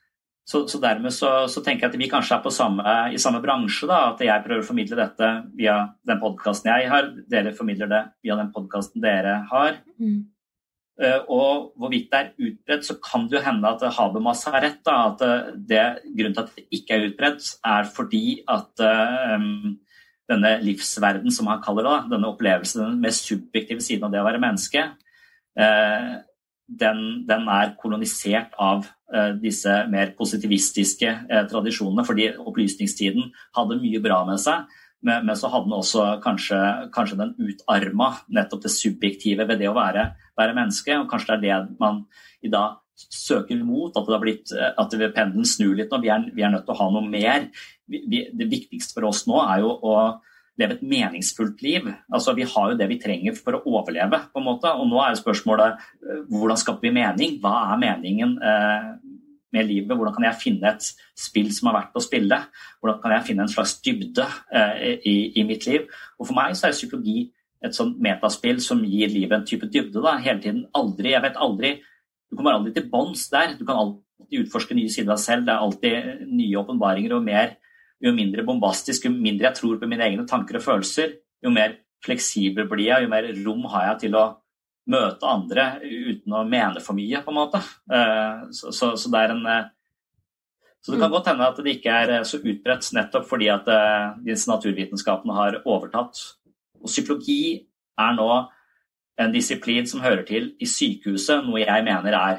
[SPEAKER 12] Så, så dermed så, så tenker jeg at vi kanskje er på samme, i samme bransje, da, at jeg prøver å formidle dette via den podcasten jeg har, dere formidler det via den podcasten dere har. Mm. Uh, og hvorvidt det er utbredt, så kan det jo hende at Habermas har rett, da, at det, grunnen til at det ikke er utbredt er fordi at uh, um, denne livsverden, som han kaller det, denne opplevelsen, den mest subjektive siden av det å være menneske, uh, Den, den er kolonisert av uh, disse mer positivistiske uh, tradisjonene, fordi opplysningstiden hadde mye bra med seg, men, men så hadde den også kanskje, kanskje den utarma nettopp det subjektive ved det å være, være menneske, og kanskje det er det man i dag søker mot, at det har blitt, at pendelen snur litt nå, vi er, vi er nødt til å ha noe mer. Vi, vi, det viktigste for oss nå er jo å leve et meningsfullt liv. Altså, vi har jo det vi trenger for å overleve, på en måte. Og nå er jo spørsmålet, hvordan skaper vi mening? Hva er meningen eh, med livet? Hvordan kan jeg finne et spill som er verdt å spille? Hvordan kan jeg finne en slags dybde eh, i, i mitt liv? Og for meg så er psykologi et sånt metaspill som gir livet en type dybde, da. Hele tiden, aldri, jeg vet aldri, du kommer aldri til bånds der. Du kan alltid utforske nye sider av deg selv. Det er alltid nye åpenbaringer og mer. Jo mindre bombastisk, jo mindre jeg tror på mine egne tanker og følelser, jo mer fleksibel blir jeg, jo mer rom har jeg til å møte andre uten å mene for mye, på en måte. Så, så, så det er en... Så det kan godt hende at det ikke er så utbredt nettopp fordi at disse naturvitenskapene har overtatt. Og psykologi er nå en disiplin som hører til i sykehuset, noe jeg mener er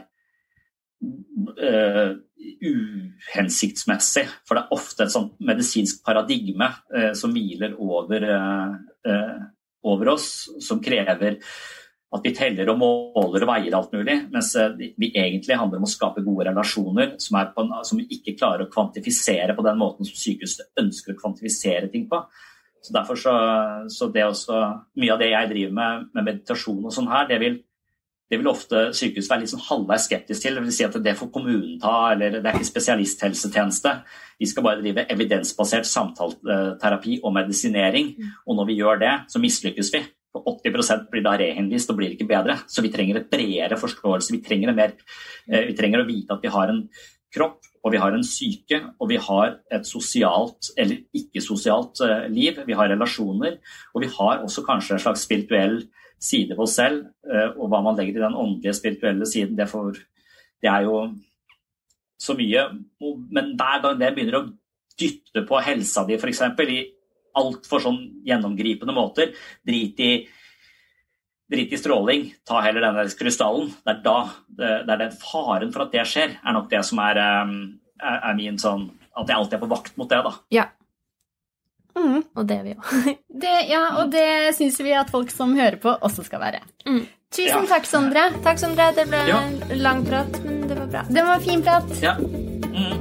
[SPEAKER 12] Uh, uhensiktsmessig, for det er ofte et sånt medisinsk paradigme uh, som hviler over, uh, uh, over oss, som krever at vi teller og måler og veier alt mulig, mens uh, vi egentlig handler om å skape gode relasjoner som, er på en, som vi ikke klarer å kvantifisere på den måten som sykehuset ønsker å kvantifisere ting på. Så derfor så, så det også, mye av det jeg driver med, med meditasjon og sånn her, det vil Det vil ofte sykehus være litt sånn halvveis skeptisk til, det vil si at det får kommunen ta, eller det er ikke spesialisthelsetjeneste. Vi skal bare drive evidensbasert samtaleterapi og medisinering, og når vi gjør det, så mislykkes vi. For åtti prosent blir da rehenvist og blir ikke bedre, så vi trenger et bredere forståelse, vi trenger, en mer, vi trenger å vite at vi har en kropp, og vi har en syke, og vi har et sosialt eller ikke-sosialt liv, vi har relasjoner, og vi har også kanskje en slags spirituell side på oss selv, og hva man legger i den åndelige, spirituelle siden, det, får, det er jo så mye, men hver gang det begynner å dytte på helsa di, for eksempel, i alt for sånn gjennomgripende måter, drit i, drit i stråling, ta heller denne krystallen, det er da, det, det er den faren for at det skjer, er nok det som er, er, er min sånn, at jeg alltid er på vakt mot det da.
[SPEAKER 11] Ja. Mm. Og det er vi jo.
[SPEAKER 13] det, ja, og det synes vi at folk som hører på også skal være. Mm. Tusen ja. takk, Sondre.
[SPEAKER 11] Takk, Sondre. Det ble
[SPEAKER 12] ja.
[SPEAKER 11] en lang prat, men det var bra.
[SPEAKER 13] Det var fin prat.
[SPEAKER 12] Ja. Mm.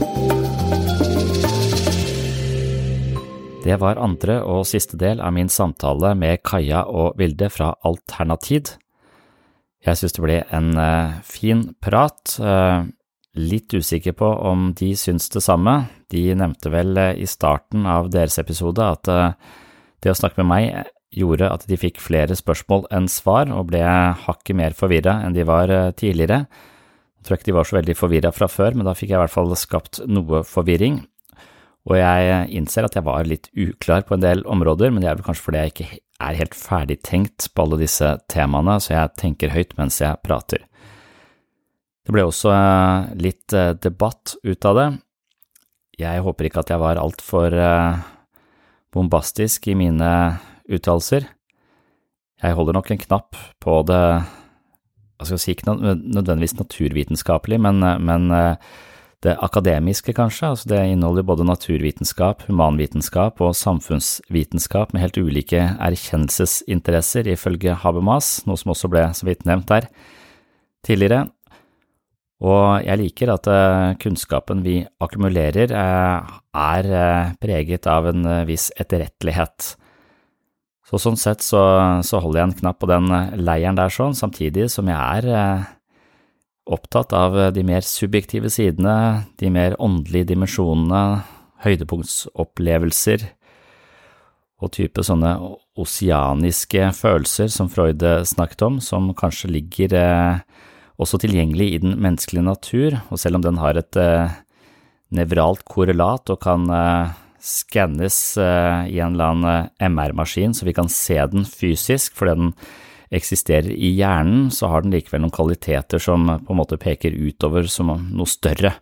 [SPEAKER 7] Det var andre og siste del av min samtale med Kaja og Vilde fra Alternatid. Jeg synes det ble en uh, fin prat. Uh, Litt usikker på om de syns det samme. De nevnte vel i starten av deres episode at det å snakke med meg gjorde at de fikk flere spørsmål enn svar og ble hakket mer forvirret enn de var tidligere. Jeg tror ikke de var så veldig forvirret fra før, men da fikk jeg i hvert fall skapt noe forvirring. Og jeg innser at jeg var litt uklar på en del områder, men det er vel kanskje fordi jeg ikke er helt ferdig tenkt på alle disse temaene, så jeg tenker høyt mens jeg prater. Det ble også litt debatt ut av det. Jeg håper ikke at jeg var alt for bombastisk i mine uttalelser. Jeg holder nok en knapp på det, jeg skal si ikke nødvendigvis naturvitenskapelig, men, men det akademiske kanskje. Altså det inneholder både naturvitenskap, humanvitenskap og samfunnsvitenskap med helt ulike erkjennelsesinteresser ifølge Habermas, noe som også ble så vidt nevnt der tidligere. Og jeg liker at kunnskapen vi akkumulerer er preget av en viss etterrettelighet. Så sånn sett så, så holder jeg en knapp på den leiren der sånn, samtidig som jeg er opptatt av de mer subjektive sidene, de mer åndelige dimensjonene, høydepunktsopplevelser og type sånne oseaniske følelser som Freud snakket om, som kanskje ligger også tilgjengelig i den menneskelige natur, og selv om den har et eh, nevralt korrelat og kan uh, skannes uh, i en eller annen M R-maskin så vi kan se den fysisk, fordi den eksisterer i hjernen, så har den likevel noen kvaliteter som på en måte peker utover som noe større,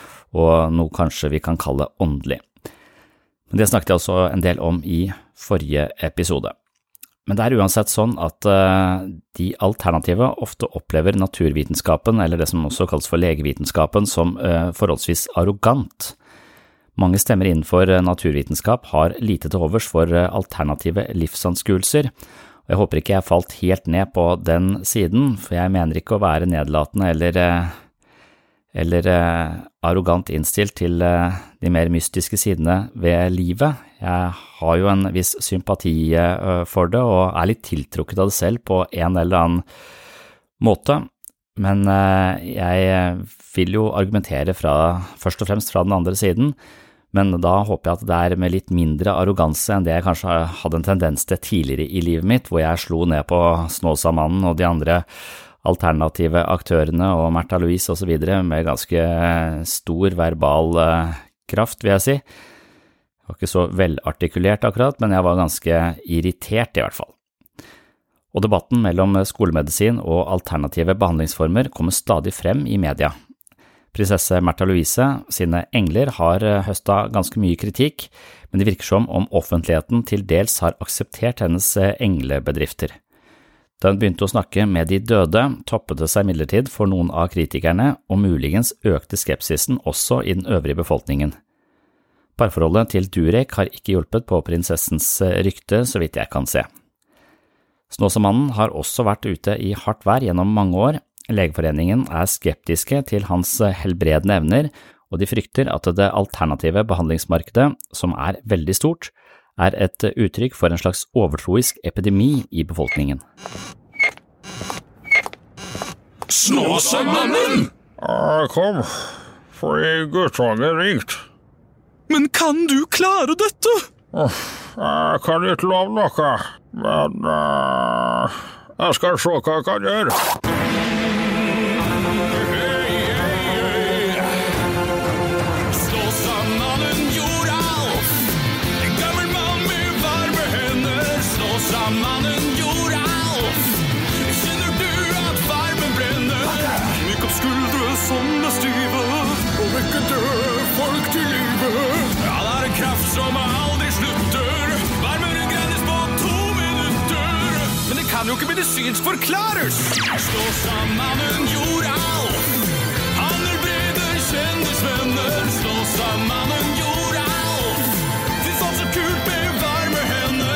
[SPEAKER 7] og noe kanskje vi kan kalle åndelig. Men det snakket jeg også en del om i forrige episode. Men det er uansett sånn at uh, de alternative ofte opplever naturvitenskapen, eller det som også kalles for legevitenskapen, som uh, forholdsvis arrogant. Mange stemmer innenfor naturvitenskap har lite til overs for uh, alternative livsanskuelser, og jeg håper ikke jeg falt helt ned på den siden, for jeg mener ikke å være nedlatende eller uh, eller eh, arrogant innstilt til eh, de mer mystiske sidene ved livet. Jeg har jo en viss sympati eh, for det, og er litt tiltrukket av det selv på en eller annen måte, men eh, jeg vil jo argumentere fra, først og fremst fra den andre siden, men da håper jeg at det er med litt mindre arroganse enn det jeg kanskje hadde en tendens til tidligere i livet mitt, hvor jeg slo ned på Snåsamannen og de andre alternative aktørene og Märtha Louise og så videre med ganske stor verbal kraft, vil jeg si. Jeg var ikke så velartikulert akkurat, men jeg var ganske irritert i hvert fall. Og debatten mellom skolemedisin og alternative behandlingsformer kommer stadig frem i media. Prinsesse Märtha Louise sine engler har høstet ganske mye kritikk, men det virker som om offentligheten til dels har akseptert hennes englebedrifter. Da hun begynte å snakke med de døde, toppet det seg midlertid for noen av kritikerne, og muligens økte skepsisen også i den øvrige befolkningen. Parforholdet til Durek har ikke hjulpet på prinsessens rykte, så vidt jeg kan se. Snåsamannen har også vært ute i hardt vær gjennom mange år. Legeforeningen er skeptiske til hans helbredende evner, og de frykter at det alternative behandlingsmarkedet, som er veldig stort, er et uttrykk for en slags overtroisk epidemi i befolkningen.
[SPEAKER 14] Snåsamannen!
[SPEAKER 15] Ja, kom, for guttungen ringt.
[SPEAKER 14] Men kan du klare dette?
[SPEAKER 15] Jeg kan ikke love noe, men uh, jeg skal se hva jeg kan gjøre.
[SPEAKER 14] Snåsamannen Joralf, kjenner du at varmen brenner? Mykk opp skuldre som er stive, og vekke døde folk til livet. Ja, det er en kraft som aldri slutter, varmen grennes på to minutter. Men det kan jo ikke medisinsk forklares. Snåsamannen Joralf, han helbreder kjendisvenner. Snåsamannen Joralf, finnes alt så kult med varme hender.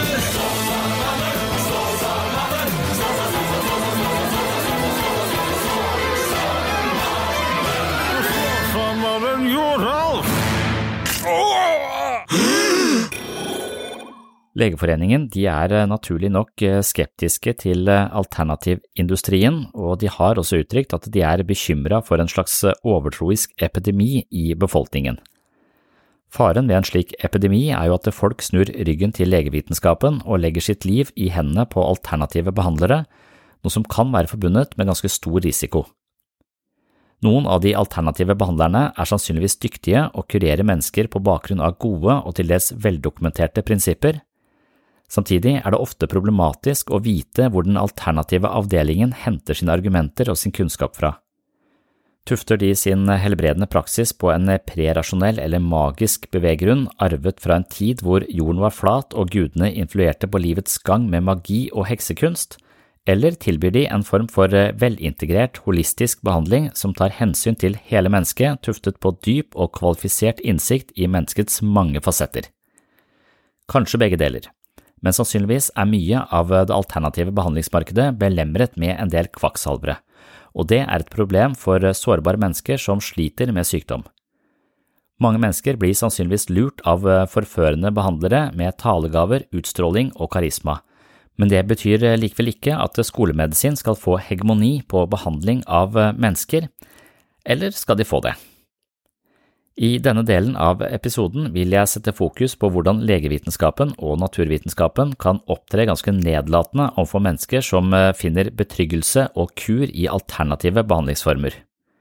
[SPEAKER 7] Legeforeningen de er naturlig nok skeptiske til alternativindustrien, og de har også uttrykt at de er bekymret for en slags overtroisk epidemi i befolkningen. Faren ved en slik epidemi er jo at folk snur ryggen til legevitenskapen og legger sitt liv i hendene på alternative behandlere, noe som kan være forbundet med ganske stor risiko. Noen av de alternative behandlerne er sannsynligvis dyktige å kurere mennesker på bakgrunn av gode og til dels veldokumenterte prinsipper. Samtidig er det ofte problematisk å vite hvor den alternative avdelingen henter sine argumenter og sin kunnskap fra. Tufter de sin helbredende praksis på en prerasjonell eller magisk beveggrunn arvet fra en tid hvor jorden var flat og gudene influerte på livets gang med magi og heksekunst, eller tilbyr de en form for velintegrert holistisk behandling som tar hensyn til hele mennesket, tuftet på dyp og kvalifisert innsikt i menneskets mange fasetter? Kanskje begge deler, men sannsynligvis er mye av det alternative behandlingsmarkedet belemret med en del kvakksalvere, og det er et problem for sårbare mennesker som sliter med sykdom. Mange mennesker blir sannsynligvis lurt av forførende behandlere med talegaver, utstråling og karisma, men det betyr likevel ikke at skolemedisin skal få hegemoni på behandling av mennesker, eller skal de få det? I denne delen av episoden vil jeg sette fokus på hvordan legevitenskapen og naturvitenskapen kan opptre ganske nedlatende overfor mennesker som finner betryggelse og kur i alternative behandlingsformer.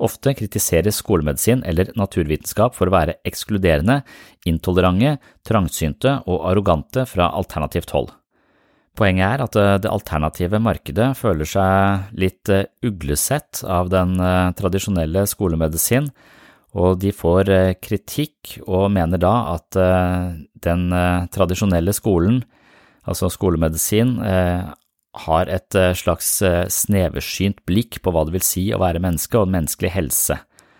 [SPEAKER 7] ofte kritiserer skolemedisin eller naturvitenskap for å være ekskluderende, intolerante, trangsynte og arrogante fra alternativt hold. Poenget er at det alternative markedet føler seg litt uglesett av den tradisjonelle skolemedisin, og de får kritikk og mener da at den tradisjonelle skolen, altså skolemedisin, har et slags sneversynt blikk på hva det vil si å være menneske og menneskelig helse.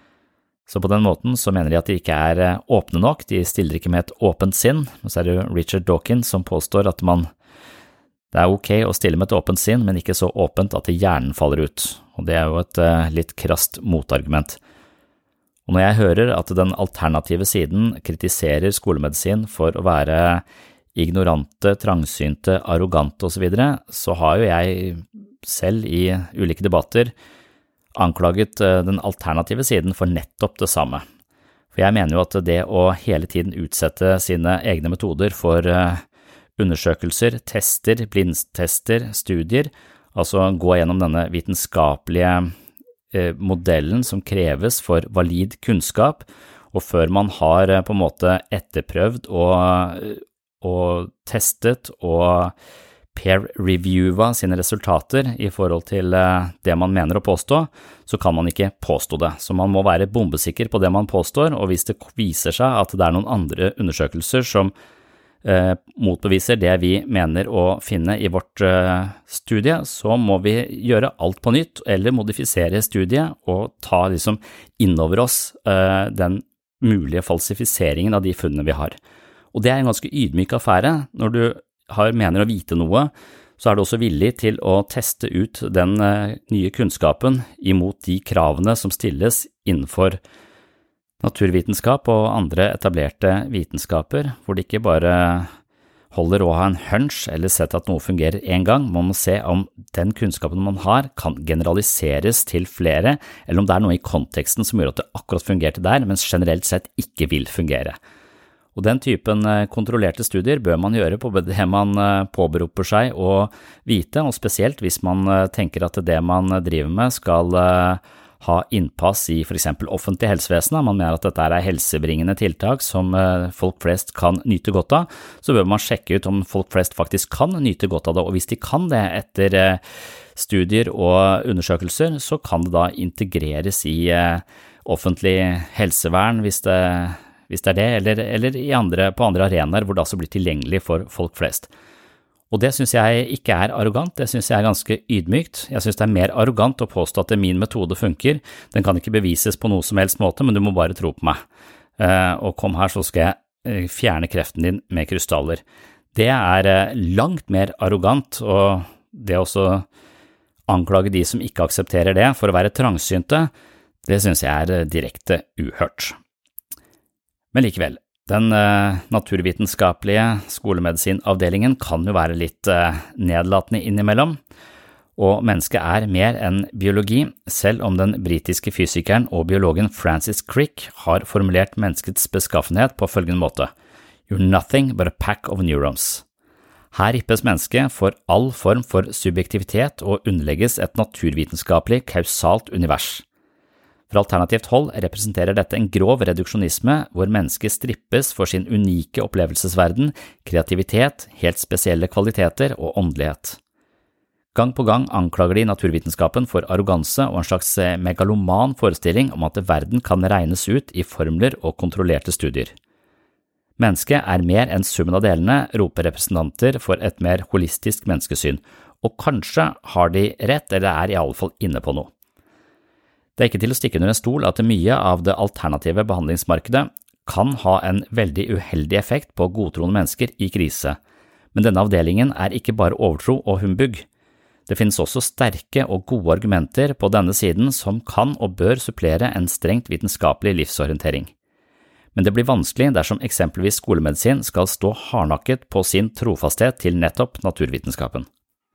[SPEAKER 7] Så på den måten så mener de at de ikke er åpne nok, de stiller ikke med et åpent sinn, og så er det Richard Dawkins som påstår at man Det er ok å stille med et åpent sinn, men ikke så åpent at hjernen faller ut, og det er jo et uh, litt krast motargument. Og når jeg hører at den alternative siden kritiserer skolemedisin for å være ignorante, trangsynte, arrogante og så videre, så har jo jeg selv i ulike debatter anklaget uh, den alternative siden for nettopp det samme. For jeg mener jo at det å hele tiden utsette sine egne metoder for uh, undersøkelser, tester, blindtester, studier, altså gå gjennom denne vitenskapelige eh, modellen som kreves for valid kunnskap, og før man har eh, på en måte etterprøvd og, og testet og peer-reviewet sine resultater i forhold til eh, det man mener å påstå, så kan man ikke påstå det. Så man må være bombesikker på det man påstår, og hvis det viser seg at det er noen andre undersøkelser som Eh, motbeviser det vi mener å finne i vårt eh, studie, så må vi gjøre alt på nytt, eller modifisere studiet og ta liksom innover oss eh, den mulige falsifiseringen av de funnene vi har. Og det er en ganske ydmyk affære. Når du har, mener å vite noe, så er du også villig til å teste ut den eh, nye kunnskapen imot de kravene som stilles innenfor naturvitenskap og andre etablerte vitenskaper, hvor det ikke bare holder å ha en hunch eller sett at noe fungerer en gang. Man må se om den kunnskapen man har kan generaliseres til flere, eller om det er noe i konteksten som gjør at det akkurat fungerte der, mens generelt sett ikke vil fungere. Og den typen kontrollerte studier bør man gjøre på det man påberoper seg å vite, og spesielt hvis man tenker at det man driver med skal ha innpass i for eksempel offentlig helsevesen, man mener at dette er helsebringende tiltak som folk flest kan nyte godt av, så bør man sjekke ut om folk flest faktisk kan nyte godt av det, og hvis de kan det etter studier og undersøkelser, så kan det da integreres i offentlig helsevern hvis det, hvis det er det, eller, eller i andre, på andre arenaer hvor det altså blir tilgjengelig for folk flest. Og det synes jeg ikke er arrogant, det synes jeg er ganske ydmykt. Jeg synes det er mer arrogant å påstå at min metode funker. Den kan ikke bevises på noe som helst måte, men du må bare tro på meg. Og kom her, så skal jeg fjerne kreften din med krystaller. Det er langt mer arrogant, og det også anklage de som ikke aksepterer det for å være trangsynte, det synes jeg er direkte uhørt. Men likevel, den uh, naturvitenskapelige skolemedisinavdelingen kan jo være litt uh, nedlatende innimellom, og mennesket er mer enn biologi, selv om den britiske fysikeren og biologen Francis Crick har formulert menneskets beskaffenhet på følgende måte: You're nothing but a pack of neurons. Her rippes mennesket for all form for subjektivitet og underlegges et naturvitenskapelig kausalt univers. For alternativt hold representerer dette en grov reduksjonisme hvor mennesket strippes for sin unike opplevelsesverden, kreativitet, helt spesielle kvaliteter og åndelighet. Gang på gang anklager de naturvitenskapen for arroganse og en slags megaloman forestilling om at verden kan regnes ut i formler og kontrollerte studier. Mennesket er mer enn summen av delene, roper representanter for et mer holistisk menneskesyn, og kanskje har de rett, eller er i alle fall inne på noe. Det er ikke til å stikke under en stol at mye av det alternative behandlingsmarkedet kan ha en veldig uheldig effekt på godtroende mennesker i krise, men denne avdelingen er ikke bare overtro og humbug. Det finnes også sterke og gode argumenter på denne siden som kan og bør supplere en strengt vitenskapelig livsorientering. Men det blir vanskelig dersom eksempelvis skolemedisin skal stå hardnakket på sin trofasthet til nettopp naturvitenskapen.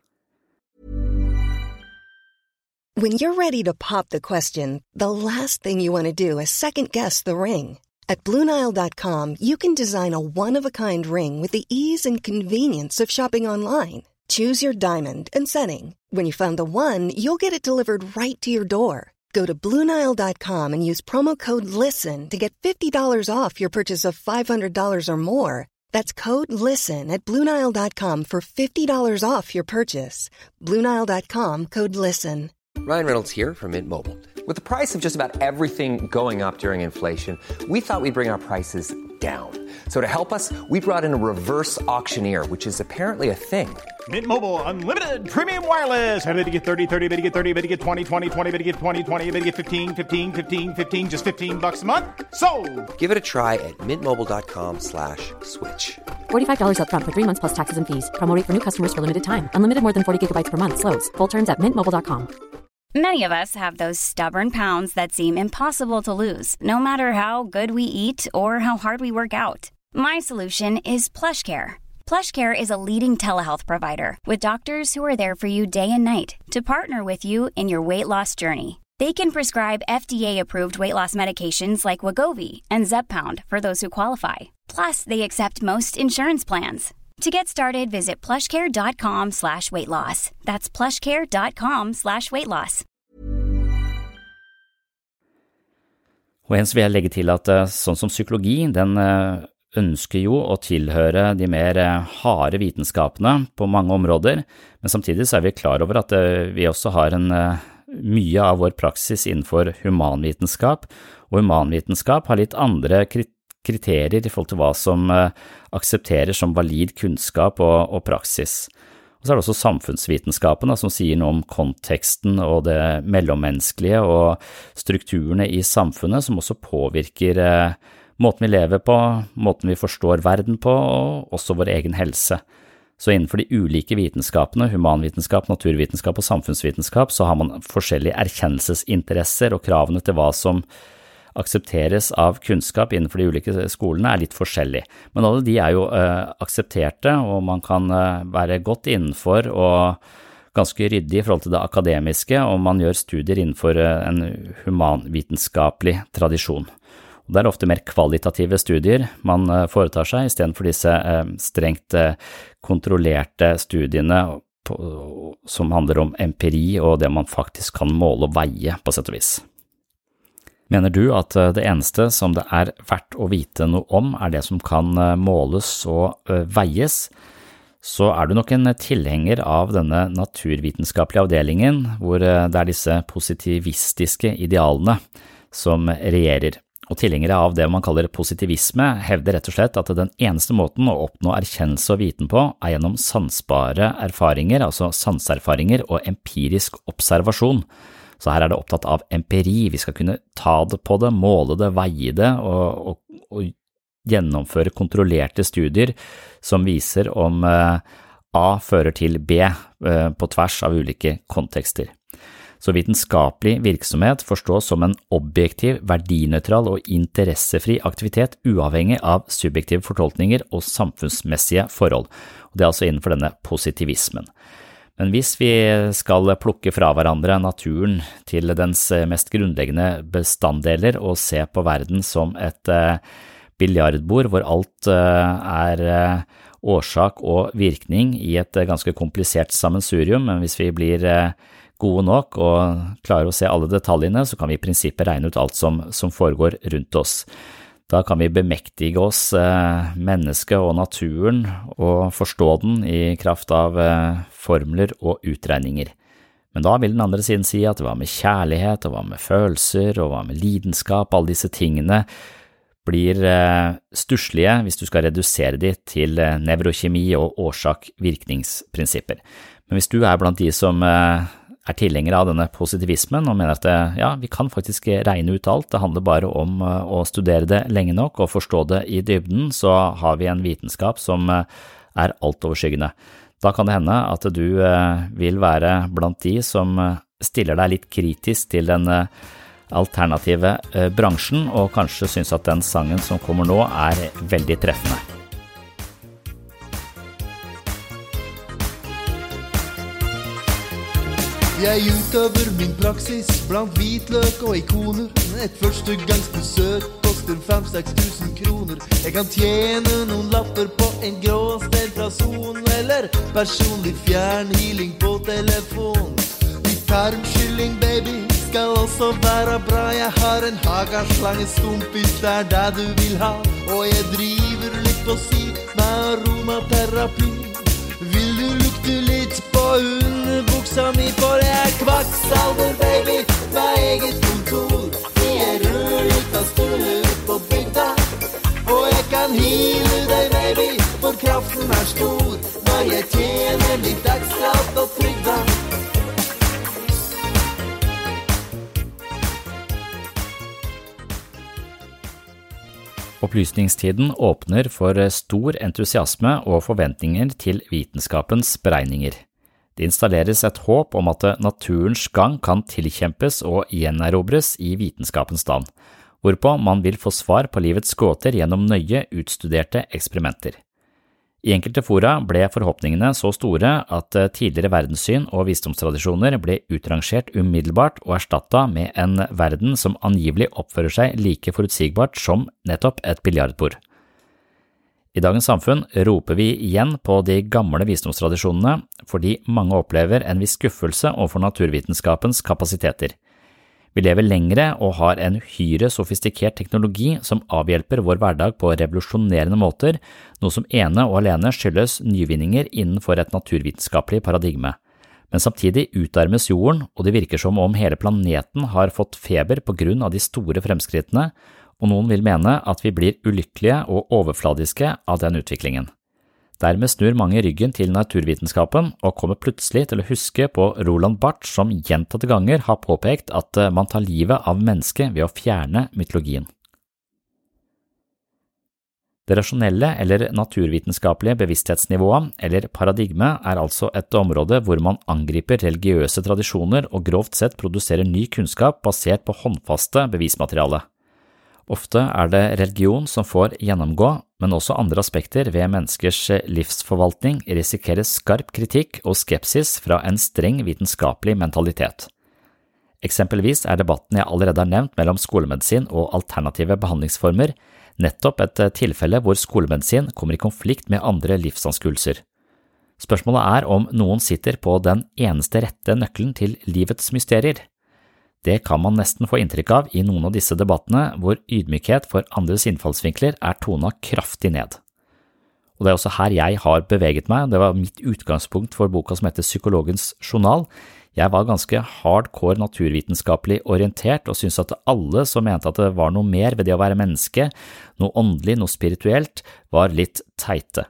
[SPEAKER 2] When you're ready to pop the question, the last thing you want to do is second-guess the ring. At Blue Nile dot com, you can design a one-of-a-kind ring with the ease and convenience of shopping online. Choose your diamond and setting. When you find the one, you'll get it delivered right to your door. Go to Blue Nile dot com and use promo code LISTEN to get fifty dollars off your purchase of five hundred dollars or more. That's code LISTEN at Blue Nile dot com for fifty dollars off your purchase. Blue Nile dot com, code LISTEN.
[SPEAKER 3] Ryan Reynolds here from Mint Mobile. With the price of just about everything going up during inflation, we thought we'd bring our prices down. So to help us, we brought in a reverse auctioneer, which is apparently a thing.
[SPEAKER 4] Mint Mobile Unlimited Premium Wireless. How to get thirty, thirty, how to get thirty, how to get twenty, twenty, twenty, how to get twenty, twenty, how to get fifteen, fifteen, fifteen, fifteen, just fifteen bucks a month? Sold!
[SPEAKER 3] Give it a try at mintmobile.com slash switch.
[SPEAKER 5] forty-five dollars up front for three months plus taxes and fees. Promo rate for new customers for limited time. Unlimited more than forty gigabytes per month. Slows full terms at mint mobile dot com.
[SPEAKER 16] Many of us have those stubborn pounds that seem impossible to lose, no matter how good we eat or how hard we work out. My solution is PlushCare. PlushCare is a leading telehealth provider with doctors who are there for you day and night to partner with you in your weight loss journey. They can prescribe F D A-approved weight loss medications like Wegovy and Zepbound for those who qualify. Plus, they accept most insurance plans. To get started, visit plushcare.com slash weight loss. That's plushcare.com slash weight loss.
[SPEAKER 7] Og en så vil jeg legge til at sånn som psykologi, den ønsker jo å tilhøre de mer harde vitenskapene på mange områder, men samtidig så er vi klar over at vi også har en mye av vår praksis innenfor humanvitenskap, og humanvitenskap har litt andre kriterier kriterier i forhold til hva som aksepterer som valid kunnskap og, og praksis. Og så er det også samfunnsvitenskapen da, som sier noe om konteksten og det mellommenneskelige og strukturene i samfunnet som også påvirker eh, måten vi lever på, måten vi forstår verden på og også vår egen helse. Så innenfor de ulike vitenskapene, humanvitenskap, naturvitenskap og samfunnsvitenskap, så har man forskjellige erkjennelsesinteresser og kravene til hva som aksepteres av kunnskap innenfor de ulike skolene er litt forskjellig. Men alle de er jo uh, aksepterte, og man kan uh, være godt innenfor og ganske ryddig i forhold til det akademiske, og man gjør studier innenfor uh, en humanvitenskapelig tradisjon. Og det er ofte mer kvalitative studier man uh, foretar seg, i stedet for disse uh, strengt uh, kontrollerte studiene på, som handler om empiri og det man faktisk kan måle og veie på sett og vis. Mener du at det eneste som det er verdt å vite noe om er det som kan måles og veies, så er du nok en tilhenger av denne naturvitenskapelige avdelingen, hvor det er disse positivistiske idealene som regjerer. Og tilhengere av det man kaller positivisme hevder rett og slett at den eneste måten å oppnå erkjennelse og viten på er gjennom sansbare erfaringer, altså sanserfaringer og empirisk observasjon. Så her er det opptatt av empiri, vi skal kunne ta det på det, måle det, veie det og, og, og gjennomføre kontrollerte studier som viser om eh, A fører til B eh, på tvers av ulike kontekster. Så vitenskapelig virksomhet forstås som en objektiv, verdinøytral og interessefri aktivitet uavhengig av subjektive fortolkninger og samfunnsmessige forhold. Og det er altså innenfor denne positivismen. Men hvis vi skal plukke fra hverandre naturen til dens mest grunnleggende bestanddeler og se på verden som et eh, biljardbord hvor alt eh, er eh, årsak og virkning i et eh, ganske komplisert sammensurium, men hvis vi blir eh, gode nok og klarer å se alle detaljene, så kan vi i prinsippet regne ut alt som, som foregår rundt oss. Da kan vi bemektige oss eh, mennesket og naturen og forstå den i kraft av eh, formler og utregninger. Men da vil den andre siden si at det var med kjærlighet, og var med følelser, og var med lidenskap, alle disse tingene blir eh, stusslige hvis du skal redusere de til eh, nevrokjemi og årsak-virkningsprinsipper. Men hvis du er blant de som eh, er tilhengere av denne positivismen og mener at det, ja, vi kan faktisk regne ut alt, det handler bare om å studere det lenge nok og forstå det i dybden, så har vi en vitenskap som er altoverskyggende. Da kan det hende at du vil være blant de som stiller deg litt kritisk til den alternative bransjen, og kanskje synes at den sangen som kommer nå er veldig treffende.
[SPEAKER 17] Jeg utøver min praksis blant hvitløk og ikoner. Et førstegangsbesøk koster fem-seks tusen kroner. Jeg kan tjene noen lapper på en gråsted fra sonen, eller personlig fjernhealing på telefon. Litt tarmskylling, baby, skal også være bra. Jeg har en hagaslangestump hvis det er det du vil ha. Og jeg driver litt på si med aromaterapi. Vil du lukte litt på underbuksa mi, for jeg er kvakksalver, baby, med eget kontor. Vi er rødlita stule ut på bygda, og jeg kan hile deg, baby, for kraften er stor. Når jeg tjener litt ekstra på trygda.
[SPEAKER 7] Opplysningstiden åpner for stor entusiasme og forventninger til vitenskapens beregninger. Det installeres et håp om at naturens gang kan tilkjempes og gjenerobres i vitenskapens stand, hvorpå man vil få svar på livets gåter gjennom nøye utstuderte eksperimenter. I enkelte fora ble forhåpningene så store at tidligere verdenssyn og visdomstradisjoner ble utrangert umiddelbart og erstattet med en verden som angivelig oppfører seg like forutsigbart som nettopp et biljardbord. I dagens samfunn roper vi igjen på de gamle visdomstradisjonene fordi mange opplever en viss skuffelse overfor naturvitenskapens kapasiteter. Vi lever lengre og har en uhyre sofistikert teknologi som avhjelper vår hverdag på revolusjonerende måter, noe som ene og alene skyldes nyvinninger innenfor et naturvitenskapelig paradigme. Men samtidig utarmes jorden, og det virker som om hele planeten har fått feber på grunn av de store fremskrittene, og noen vil mene at vi blir ulykkelige og overfladiske av den utviklingen. Dermed snur mange ryggen til naturvitenskapen og kommer plutselig til å huske på Roland Barthes som gjentatte ganger har påpekt at man tar livet av mennesket ved å fjerne mytologien. Det rasjonelle eller naturvitenskapelige bevissthetsnivået eller paradigme er altså et område hvor man angriper religiøse tradisjoner og grovt sett produserer ny kunnskap basert på håndfaste bevismateriale. Ofte er det religion som får gjennomgå, men også andre aspekter ved menneskers livsforvaltning risikerer skarp kritikk og skepsis fra en streng vitenskapelig mentalitet. Eksempelvis er debatten jeg allerede har nevnt mellom skolemedisin og alternative behandlingsformer nettopp et tilfelle hvor skolemedisin kommer i konflikt med andre livsanskuelser. Spørsmålet er om noen sitter på den eneste rette nøkkelen til livets mysterier. Det kan man nesten få inntrykk av i noen av disse debattene hvor ydmykhet for andres innfallsvinkler er tonet kraftig ned. Og det er også her jeg har beveget meg, det var mitt utgangspunkt for boka som heter Psykologens journal. Jeg var ganske hardcore naturvitenskapelig orientert og syntes at alle som mente at det var noe mer ved det å være menneske, noe åndelig, noe spirituelt, var litt teite.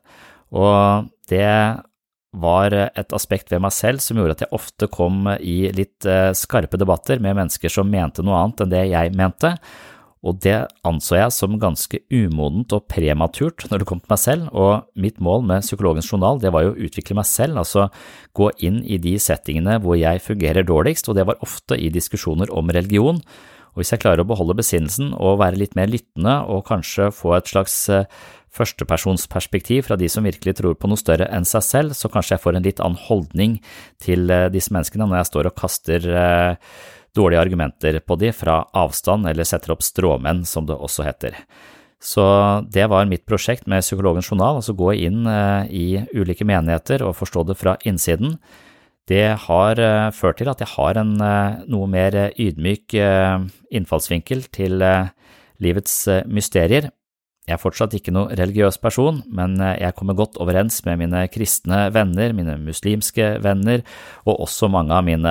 [SPEAKER 7] Og det var et aspekt ved meg selv som gjorde at jeg ofte kom i litt skarpe debatter med mennesker som mente noe annet enn det jeg mente, og det anså jeg som ganske umodent og prematurt når det kom til meg selv, og mitt mål med Psykologens journal det var jo å utvikle meg selv, altså gå inn i de settingene hvor jeg fungerer dårligst, og det var ofte i diskusjoner om religion, og hvis jeg klarer å beholde besinnelsen og være litt mer lyttende og kanskje få et slags førstepersonsperspektiv fra de som virkelig tror på noe større enn seg selv, så kanskje jeg får en litt annen holdning til disse menneskene når jeg står og kaster dårlige argumenter på de fra avstand eller setter opp stråmenn, som det også heter. Så det var mitt prosjekt med Psykologens journal, altså gå inn i ulike menigheter og forstå det fra innsiden. Det har ført til at jeg har en noe mer ydmyk innfallsvinkel til livets mysterier. Jeg er fortsatt ikke noe religiøs person, men jeg kommer godt overens med mine kristne venner, mine muslimske venner, og også mange av mine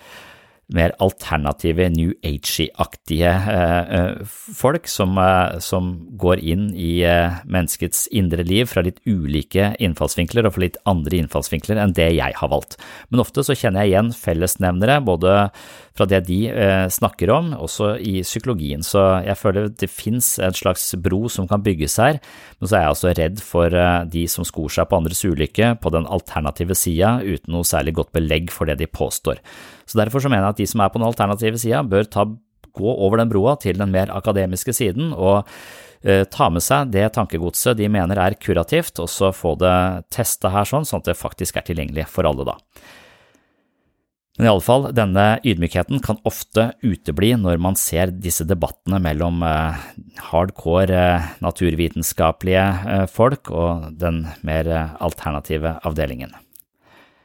[SPEAKER 7] mer alternative New Age-aktige eh, folk som, eh, som går inn i eh, menneskets indre liv fra litt ulike innfallsvinkler og fra litt andre innfallsvinkler enn det jeg har valgt. Men ofte så kjenner jeg igjen fellesnevnere, både fra det de eh, snakker om, også i psykologien, så jeg føler det finnes en slags bro som kan bygges her, men så er jeg også redd for eh, de som skor seg på andres ulykke på den alternative siden uten noe særlig godt belegg for det de påstår. Så derfor så mener jeg at de som er på den alternative siden bør ta, gå over den broa til den mer akademiske siden og eh, ta med seg det tankegodset de mener er kurativt, og så få det testet her sånn, sånn at det faktisk er tilgjengelig for alle da. Men i alle fall, denne ydmykheten kan ofte utebli når man ser disse debattene mellom eh, hardcore eh, naturvitenskapelige eh, folk og den mer eh, alternative avdelingen.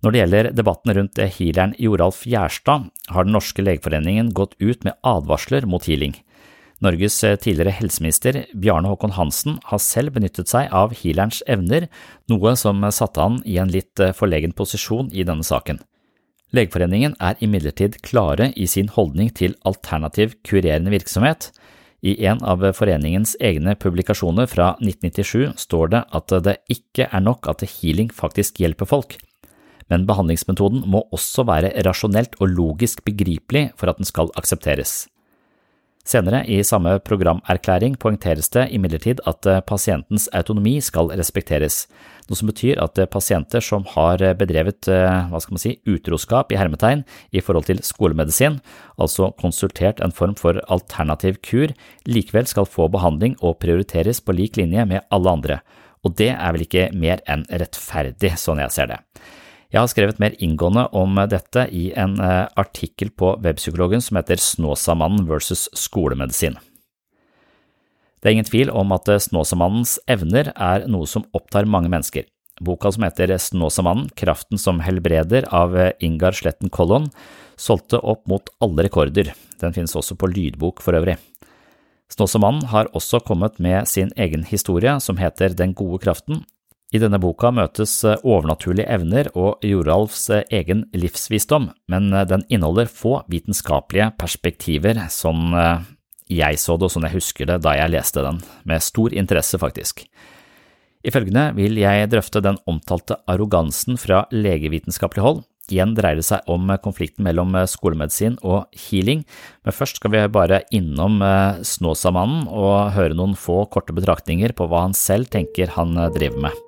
[SPEAKER 7] Når det gjelder debatten rundt healeren Joralf Gjerstad, har den norske legeforeningen gått ut med advarsler mot healing. Norges tidligere helseminister Bjarne Håkon Hansen har selv benyttet seg av healerens evner, noe som satte han i en litt forlegen posisjon i denne saken. Legeforeningen er imidlertid klare i sin holdning til alternativ kurerende virksomhet. I en av foreningens egne publikasjoner fra nitten nittisju står det at det ikke er nok at healing faktisk hjelper folk, men behandlingsmetoden må også være rasjonelt og logisk begripelig for at den skal aksepteres. Senere i samme programerklæring poengteres det imidlertid at pasientens autonomi skal respekteres, noe som betyr at pasienter som har bedrevet, hva skal man si, utroskap i hermetegn i forhold til skolemedisin, altså konsultert en form for alternativ kur, likevel skal få behandling og prioriteres på lik linje med alle andre, og det er vel ikke mer enn rettferdig, sånn jeg ser det. Jeg har skrevet mer inngående om dette i en artikkel på webpsykologen som heter Snåsamannen versus skolemedisin. Det er ingen tvil om at Snåsamannens evner er noe som opptar mange mennesker. Boka som heter Snåsamannen, kraften som helbreder av Ingar Sletten Kollon, solgte opp mot alle rekorder. Den finnes også på lydbok for øvrig. Snåsamannen har også kommet med sin egen historie som heter Den gode kraften. I denne boka møtes overnaturlige evner og Joralfs egen livsvisdom, men den inneholder få vitenskapelige perspektiver, sånn jeg så det og sånn jeg husker det da jeg leste den, med stor interesse faktisk. I følgende vil jeg drøfte den omtalte arrogansen fra legevitenskapelig hold. Igjen dreier det seg om konflikten mellom skolemedisin og healing, men først skal vi bare innom Snåsamannen og høre noen få korte betraktninger på hva han selv tenker han driver med.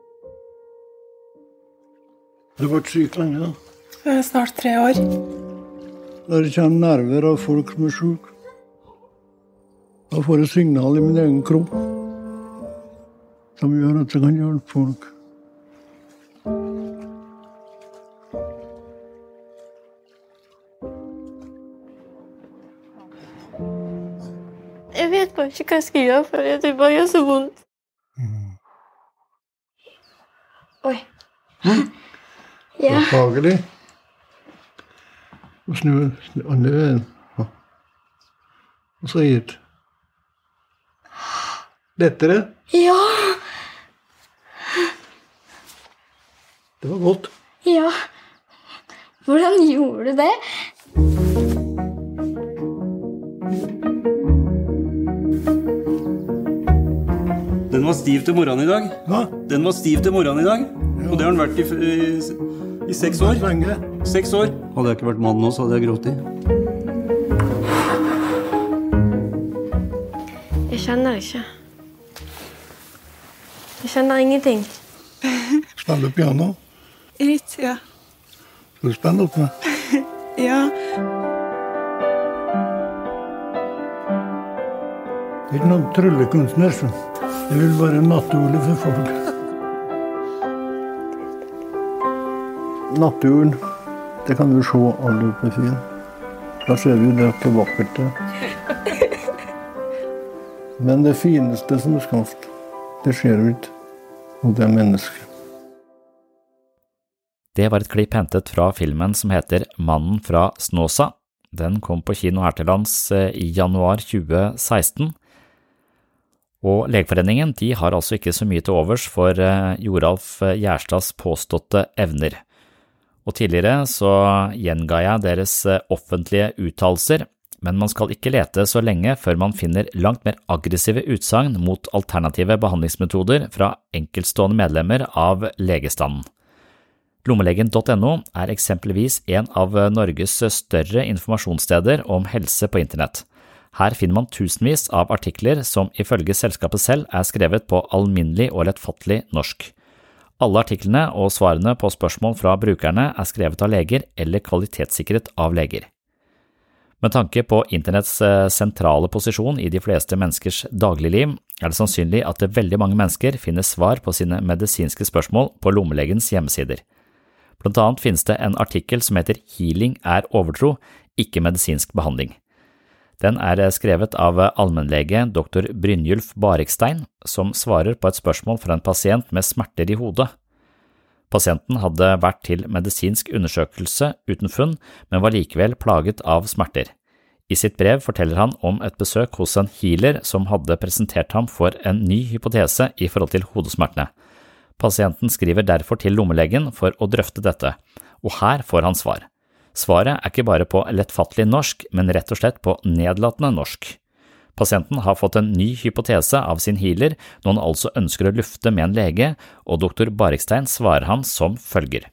[SPEAKER 18] Du har vært syk lenge da?
[SPEAKER 19] Snart tre år.
[SPEAKER 18] Der kommer nerver av folk som er syk. Da får jeg signal i min egen kropp som gjør at jeg kan hjelpe folk.
[SPEAKER 19] Jeg vet bare ikke hva jeg skal gjøre, for det bare gjør så vondt.
[SPEAKER 18] Mm.
[SPEAKER 19] Oi. Hæ? Ja.
[SPEAKER 18] Behagelig. Og snu andre veien. Ja. Og så hit. Lettere?
[SPEAKER 19] Ja.
[SPEAKER 18] Det var godt.
[SPEAKER 19] Ja. Hvordan gjorde du det?
[SPEAKER 20] Den var stiv til morgenen i dag.
[SPEAKER 18] Hva?
[SPEAKER 20] Den var stiv til morgenen i dag. Ja. Og det har den vært i, i, i seks år.
[SPEAKER 18] Lenge.
[SPEAKER 20] Seks år. Hadde jeg ikke vært mann nå, så hadde jeg grått i.
[SPEAKER 19] Jeg kjenner ikke. Jeg kjenner ingenting.
[SPEAKER 18] Spiller du piano?
[SPEAKER 19] Litt, ja.
[SPEAKER 18] Skal du spille opp med?
[SPEAKER 19] Ja.
[SPEAKER 18] Det er ikke noen tryllekunstner, så. Det vil være naturlig for folk. Naturen, det kan du se alle oppe i siden. Da ser vi det ikke vakkert det. Men det fineste som er skapt, det skjer jo ikke, og det er mennesket.
[SPEAKER 7] Det var et klipp hentet fra filmen som heter Mannen fra Snåsa. Den kom på kino her til lands i januar tjue seksten. Og Legeforeningen de har altså ikke så mye til overs for Joralf Gjerstads påståtte evner. Og tidligere så gjenga jeg deres offentlige uttalelser, men man skal ikke lete så lenge før man finner langt mer aggressive utsagn mot alternative behandlingsmetoder fra enkeltstående medlemmer av legestanden. Lommelegen punktum no er eksempelvis en av Norges større informasjonssteder om helse på internett. Her finner man tusenvis av artikler som ifølge selskapet selv er skrevet på alminnelig og lettfattelig norsk. Alle artiklene og svarene på spørsmål fra brukerne er skrevet av leger eller kvalitetssikret av leger. Med tanke på internetts sentrale posisjon i de fleste menneskers dagligliv, er det sannsynlig at veldig mange mennesker finner svar på sine medisinske spørsmål på lommelegens hjemmesider. Blant annet finnes det en artikkel som heter «Healing er overtro, ikke medisinsk behandling». Den er skrevet av allmennlege doktor Brynjulf Barikstein, som svarer på et spørsmål fra en pasient med smerter i hodet. Pasienten hadde vært til medisinsk undersøkelse uten funn, men var likevel plaget av smerter. I sitt brev forteller han om et besøk hos en healer som hadde presentert ham for en ny hypotese i forhold til hodesmertene. Pasienten skriver derfor til lommelegen for å drøfte dette, og her får han svar. Svaret er ikke bare på lettfattelig norsk, men rett og slett på nedlatende norsk. Pasienten har fått en ny hypotese av sin healer, når han altså ønsker å lufte med en lege, og doktor Barikstein svarer han som følger.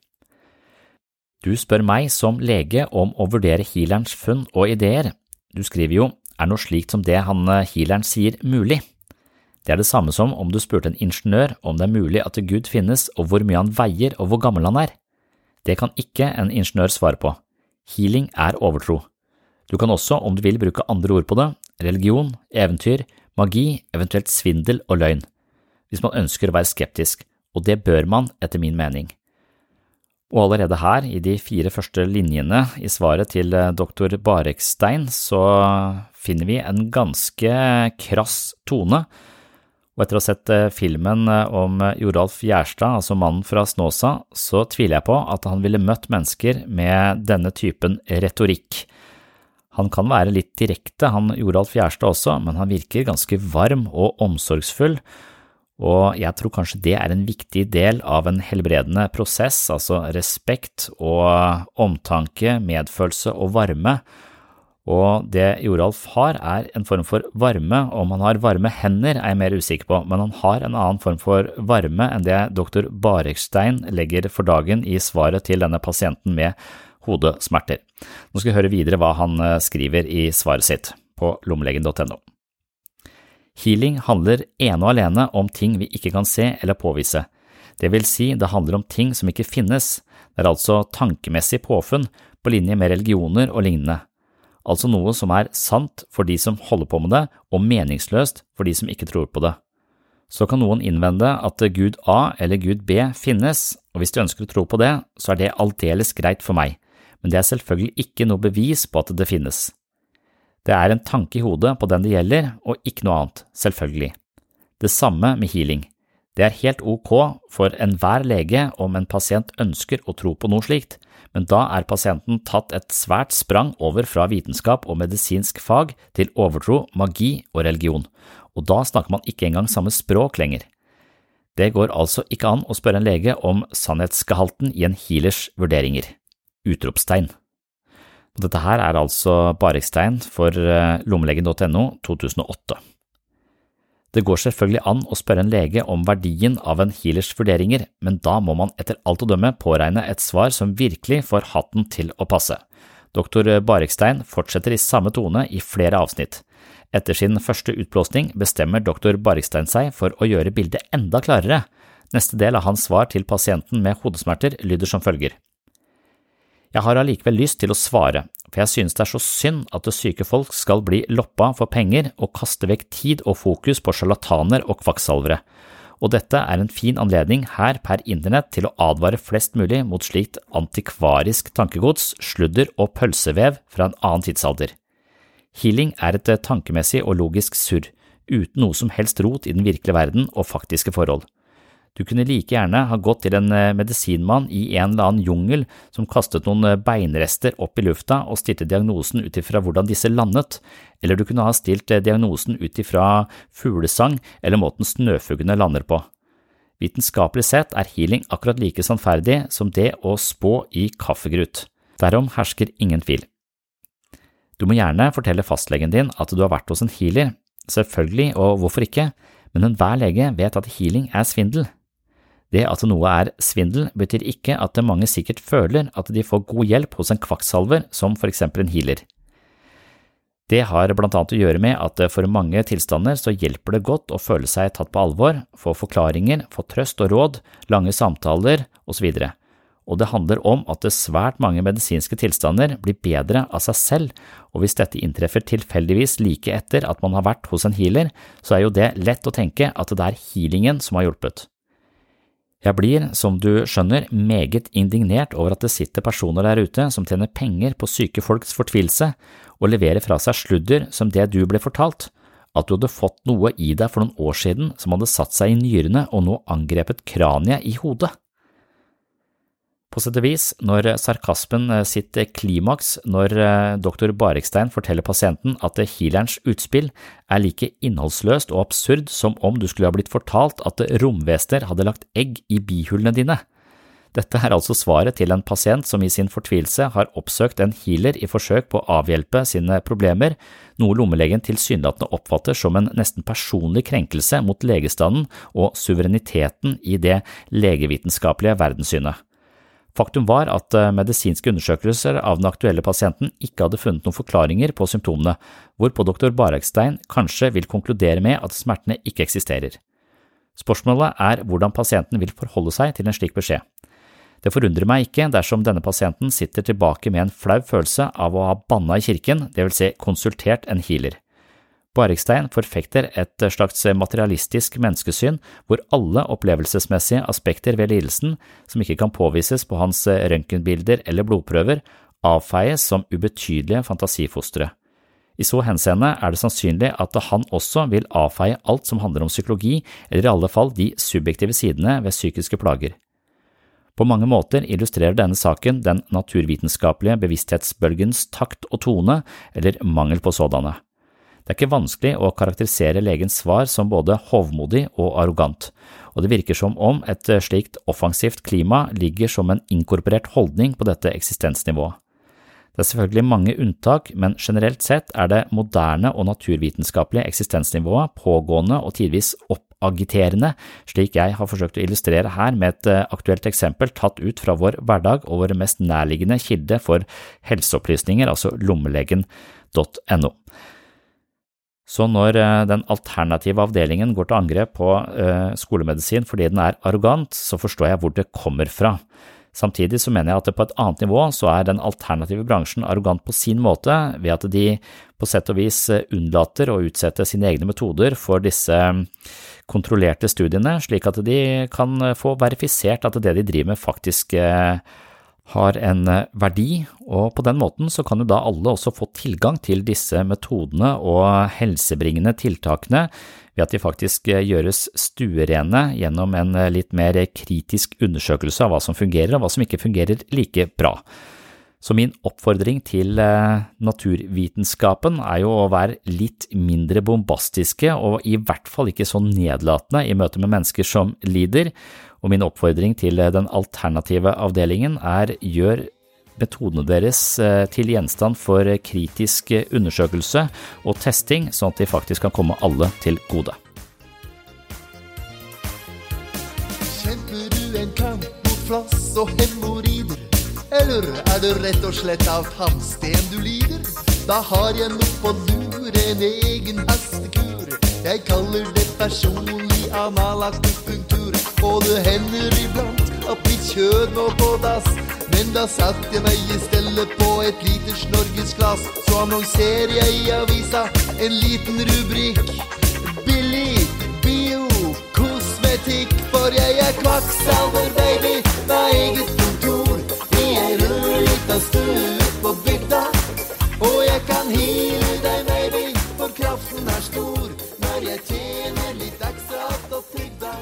[SPEAKER 7] Du spør meg som lege om å vurdere healerens funn og ideer. Du skriver jo, er noe slikt som det han healeren sier mulig? Det er det samme som om du spurte en ingeniør om det er mulig at Gud finnes og hvor mye han veier og hvor gammel han er. Det kan ikke en ingeniør svare på. Healing er overtro. Du kan også, om du vil, bruke andre ord på det, religion, eventyr, magi, eventuelt svindel og løgn, hvis man ønsker å være skeptisk, og det bør man etter min mening. Og allerede her, i de fire første linjene i svaret til doktor Barikstein, så finner vi en ganske krass tone, og etter å ha sett filmen om Joralf Gjerstad, altså mannen fra Snåsa, så tviler jeg på at han ville møtt mennesker med denne typen retorikk. Han kan være litt direkte, han Joralf Gjerstad også, men han virker ganske varm og omsorgsfull, og jeg tror kanskje det er en viktig del av en helbredende prosess, altså respekt og omtanke, medfølelse og varme, og det Joralf har er en form for varme. Om han har varme hender er jeg mer usikker på, men han har en annen form for varme enn det doktor Barikstein legger for dagen i svaret til denne pasienten med hodesmerter. Nå skal vi høre videre hva han skriver i svaret sitt på lommelegen punktum no. Healing handler ene og alene om ting vi ikke kan se eller påvise. Det vil si, det handler om ting som ikke finnes. Det er altså tankemessig påfunn på linje med religioner og lignende. Altså noe som er sant for de som holder på med det, og meningsløst for de som ikke tror på det. Så kan noen innvende at Gud A eller Gud B finnes, og hvis du ønsker å tro på det, så er det aldeles greit for meg. Men det er selvfølgelig ikke noe bevis på at det finnes. Det er en tanke i hodet på den det gjelder, og ikke noe annet, selvfølgelig. Det samme med healing. Det er helt ok for enhver lege om en pasient ønsker å tro på noe slikt, men da er pasienten tatt et svært sprang over fra vitenskap og medisinsk fag til overtro, magi og religion, og da snakker man ikke engang samme språk lenger. Det går altså ikke an å spørre en lege om sannhetsgehalten i en healers vurderinger. Utropstegn. Dette her er altså Barikstein for lommelegen punktum no to tusen og åtte. Det går selvfølgelig an å spørre en lege om verdien av en healers vurderinger, men da må man etter alt å dømme påregne et svar som virkelig får hatten til å passe. Doktor Barikstein fortsetter i samme tone i flere avsnitt. Etter sin første utblåsning bestemmer doktor Barikstein seg for å gjøre bildet enda klarere. Neste del av hans svar til pasienten med hodesmerter lyder som følger. Jeg har allikevel lyst til å svare, for jeg synes det er så synd at det syke folk skal bli loppa for penger og kaste vekk tid og fokus på charlataner og kvakksalvere, og dette er en fin anledning her per internett til å advare flest mulig mot slikt antikvarisk tankegods, sludder og pølsevev fra en annen tidsalder. Healing er et tankemessig og logisk surr, uten noe som helst rot i den virkelige verden og faktiske forhold. Du kunne like gjerne ha gått til en medisinmann i en eller annen jungel som kastet noen beinrester opp i lufta og stilte diagnosen ut ifra hvordan disse landet, eller du kunne ha stilt diagnosen ut ifra fuglesang eller måten snøfuglene lander på. Vitenskapelig sett er healing akkurat like sannferdig som det å spå i kaffegrut. Derom hersker ingen tvil. Du må gjerne fortelle fastlegen din at du har vært hos en healer, selvfølgelig, og hvorfor ikke, men enhver lege vet at healing er svindel. Det at noe er svindel betyr ikke at mange sikkert føler at de får god hjelp hos en kvakksalver som for eksempel en healer. Det har blant annet å gjøre med at for mange tilstander så hjelper det godt å føle seg tatt på alvor, få forklaringer, få trøst og råd, lange samtaler og så videre. Og det handler om at svært mange medisinske tilstander blir bedre av seg selv, og hvis dette inntreffer tilfeldigvis like etter at man har vært hos en healer, så er jo det lett å tenke at det er healingen som har hjulpet. Jeg blir, som du skjønner, meget indignert over at det sitter personer der ute som tjener penger på syke folks fortvilelse og leverer fra seg sludder som det du ble fortalt, at du hadde fått noe i deg for noen år siden som hadde satt seg i nyrene og nå angrepet kraniet i hodet. På sett og vis, når sarkasmen sitter klimaks når doktor Barekstein forteller pasienten at healerens utspill er like innholdsløst og absurd som om du skulle ha blitt fortalt at romvesener hadde lagt egg i bihulene dine. Dette er altså svaret til en pasient som i sin fortvilelse har oppsøkt en healer i forsøk på å avhjelpe sine problemer, noe lommelegen tilsynelatende oppfatter som en nesten personlig krenkelse mot legestanden og suvereniteten i det legevitenskapelige verdenssynet. Faktum var at medisinske undersøkelser av den aktuelle pasienten ikke hadde funnet noen forklaringer på symptomene, hvorpå doktor Barekstein kanskje vil konkludere med at smertene ikke eksisterer. Spørsmålet er hvordan pasienten vil forholde seg til en slik beskjed. Det forundrer meg ikke dersom denne pasienten sitter tilbake med en flau følelse av å ha bannet i kirken, det vil si konsultert en healer. Barekstein forfekter et slags materialistisk menneskesyn hvor alle opplevelsesmessige aspekter ved lidelsen, som ikke kan påvises på hans røntgenbilder eller blodprøver, avfeies som ubetydelige fantasifostre. I så henseende er det sannsynlig at han også vil avfeie alt som handler om psykologi, eller i alle fall de subjektive sidene ved psykiske plager. På mange måter illustrerer denne saken den naturvitenskapelige bevissthetsbølgens takt og tone, eller mangel på sådanne. Det er ikke vanskelig å karakterisere legens svar som både hovmodig og arrogant, og det virker som om et slikt offensivt klima ligger som en inkorporert holdning på dette eksistensnivået. Det er selvfølgelig mange unntak, men generelt sett er det moderne og naturvitenskapelige eksistensnivået pågående og tidvis oppagiterende, slik jeg har forsøkt å illustrere her med et aktuelt eksempel tatt ut fra vår hverdag og vår mest nærliggende kilde for helseopplysninger, altså lommelegen punktum no. Så når den alternative avdelingen går til angrep på uh, skolemedisin fordi den er arrogant, så forstår jeg hvor det kommer fra. Samtidig så mener jeg at på et annet nivå så er den alternative bransjen arrogant på sin måte ved at de på sett og vis unnlater å utsette sine egne metoder for disse kontrollerte studiene, slik at de kan få verifisert at det de driver med faktisk uh, har en verdi, og på den måten så kan jo da alle også få tilgang til disse metodene og helsebringende tiltakene ved at de faktisk gjøres stuerene gjennom en litt mer kritisk undersøkelse av hva som fungerer og hva som ikke fungerer like bra. Så min oppfordring til naturvitenskapen er jo å være litt mindre bombastiske og i hvert fall ikke så nedlatende i møte med mennesker som lider, og min oppfordring til den alternative avdelingen er gjør metodene deres til gjenstand for kritisk undersøkelse og testing, sånn at de faktisk kan komme alle til gode.
[SPEAKER 17] Kjemper du en kamp mot flass og hemorrider? Eller er det rett og slett av tannsten du lider? Da har jeg noe på lur, en egen hastekur. Jeg kaller det personlig analakupunktur. Og det hender iblant at mitt kjød må på dass. Men da satt jeg meg i stedet på et liters Norgesglass. Så annonserer jeg i avisa en liten rubrikk. Billig, bio, kosmetikk. For jeg er kvakksalver, baby, med eget kontor. I en rødlita stue på bygda. Og jeg kan heale deg, baby, for kraften er stor. Når jeg tjener litt ekstra på trygda.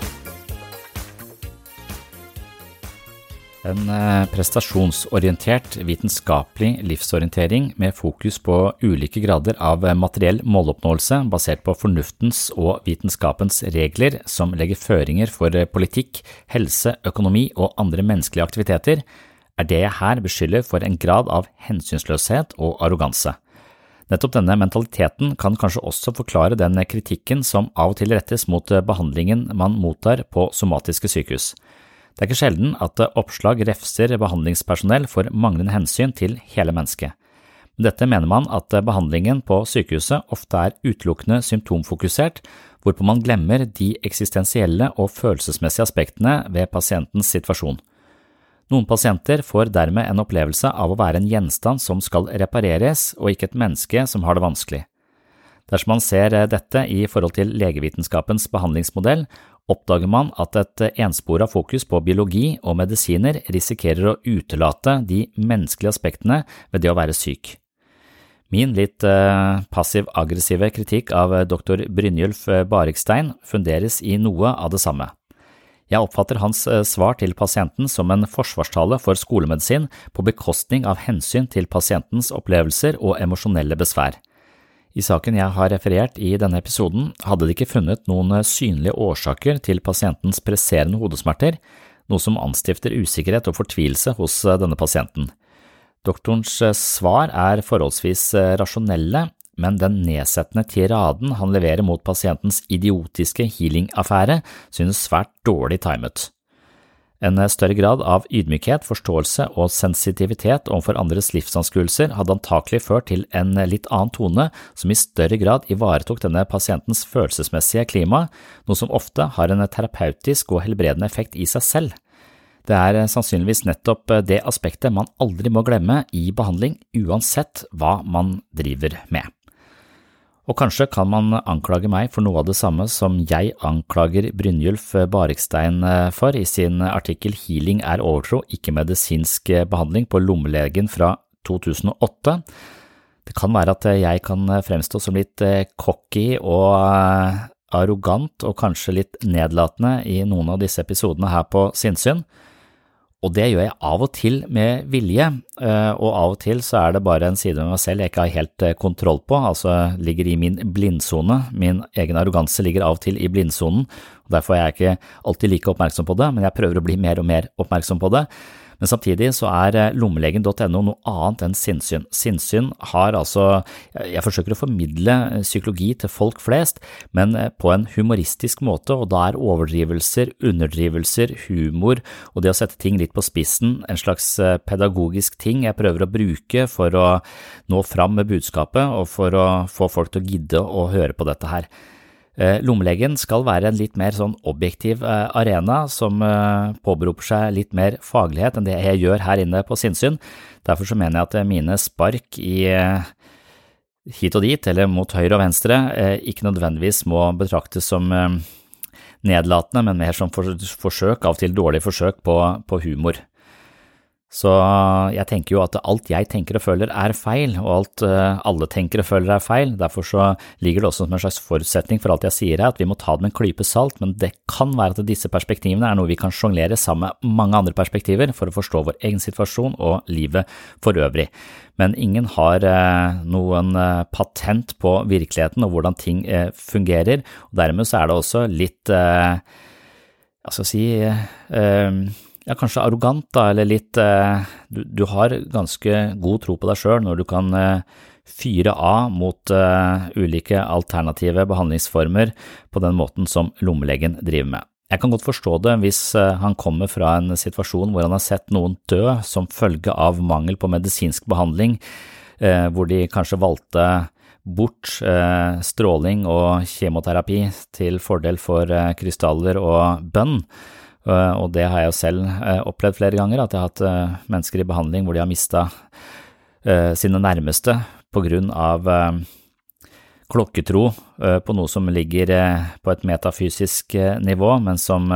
[SPEAKER 7] En prestasjonsorientert vitenskapelig livsorientering med fokus på ulike grader av materiell måloppnåelse basert på fornuftens og vitenskapens regler som legger føringer for politikk, helse, økonomi og andre menneskelige aktiviteter, er det jeg her beskylder for en grad av hensynsløshet og arroganse. Nettopp denne mentaliteten kan kanskje også forklare den kritikken som av og til rettes mot behandlingen man mottar på somatiske sykehus. Det er ikke sjelden at oppslag refser behandlingspersonell for manglende hensyn til hele mennesket. Med dette mener man at behandlingen på sykehuset ofte er utelukkende symptomfokusert, hvorpå man glemmer de eksistensielle og følelsesmessige aspektene ved pasientens situasjon. Noen pasienter får dermed en opplevelse av å være en gjenstand som skal repareres, og ikke et menneske som har det vanskelig. Dersom man ser dette i forhold til legevitenskapens behandlingsmodell, oppdager man at et ensporet fokus på biologi og medisiner risikerer å utelate de menneskelige aspektene ved det å være syk. Min litt eh, passiv-aggressive kritikk av doktor Brynjulf Barekstein funderes i noe av det samme. Jeg oppfatter hans svar til pasienten som en forsvarstale for skolemedisin på bekostning av hensyn til pasientens opplevelser og emosjonelle besvær. I saken jeg har referert i denne episoden hadde de ikke funnet noen synlige årsaker til pasientens presserende hodesmerter, noe som anstifter usikkerhet og fortvilelse hos denne pasienten. Doktorens svar er forholdsvis rasjonelle, men den nedsettende tiraden han leverer mot pasientens idiotiske healing-affære synes svært dårlig timet. En større grad av ydmykhet, forståelse og sensitivitet overfor andres livsanskuelser hadde antakelig ført til en litt annen tone som i større grad ivaretok denne pasientens følelsesmessige klima, noe som ofte har en terapeutisk og helbredende effekt i seg selv. Det er sannsynligvis nettopp det aspektet man aldri må glemme i behandling, uansett hva man driver med. Og kanskje kan man anklage meg for noe av det samme som jeg anklager Brynjulf Barikstein for i sin artikkel «Healing er overtro, ikke medisinsk behandling» på Lommelegen fra to tusen og åtte. Det kan være at jeg kan fremstå som litt cocky og arrogant og kanskje litt nedlatende i noen av disse episodene her på Sinnsyn. Og det gjør jeg av og til med vilje, og av og til så er det bare en side med meg selv jeg ikke har helt kontroll på, altså ligger i min blindsone. Min egen arroganse ligger av og til i blindsonen, og derfor er jeg ikke alltid like oppmerksom på det, men jeg prøver å bli mer og mer oppmerksom på det. Men samtidig så er lommelegen punktum no noe annet enn sinnssyn. Sinnssyn har altså, jeg forsøker å formidle psykologi til folk flest, men på en humoristisk måte, og da er overdrivelser, underdrivelser, humor og det å sette ting litt på spissen en slags pedagogisk ting jeg prøver å bruke for å nå fram med budskapet og for å få folk til å gidde å høre på dette her. Lommelegen skal være en litt mer sånn objektiv arena som påberoper seg litt mer faglighet enn det jeg gjør her inne på Sinnsyn. Derfor så mener jeg at mine spark i hit og dit, eller mot høyre og venstre, ikke nødvendigvis må betraktes som nedlatende, men mer som forsøk, av og til dårlig forsøk på, på humor. Så jeg tenker jo at alt jeg tenker og føler er feil, og alt alle tenker og føler er feil. Derfor så ligger det også som en slags forutsetning for alt jeg sier her, at vi må ta det med en klype salt, men det kan være at disse perspektivene er noe vi kan sjonglere sammen med mange andre perspektiver for å forstå vår egen situasjon og livet for øvrig. Men ingen har noen patent på virkeligheten og hvordan ting fungerer, og dermed så er det også litt, jeg skal si, ja, kanskje arrogant da, eller litt, eh, du, du har ganske god tro på deg selv når du kan eh, fyre av mot eh, ulike alternative behandlingsformer på den måten som lommelegen driver med. Jeg kan godt forstå det hvis eh, han kommer fra en situasjon hvor han har sett noen dø som følge av mangel på medisinsk behandling, eh, hvor de kanskje valgte bort eh, stråling og kjemoterapi til fordel for eh, krystaller og bønn. Og det har jeg jo selv opplevd flere ganger, at jeg har hatt mennesker i behandling hvor de har mistet sine nærmeste på grunn av klokketro på noe som ligger på et metafysisk nivå, men som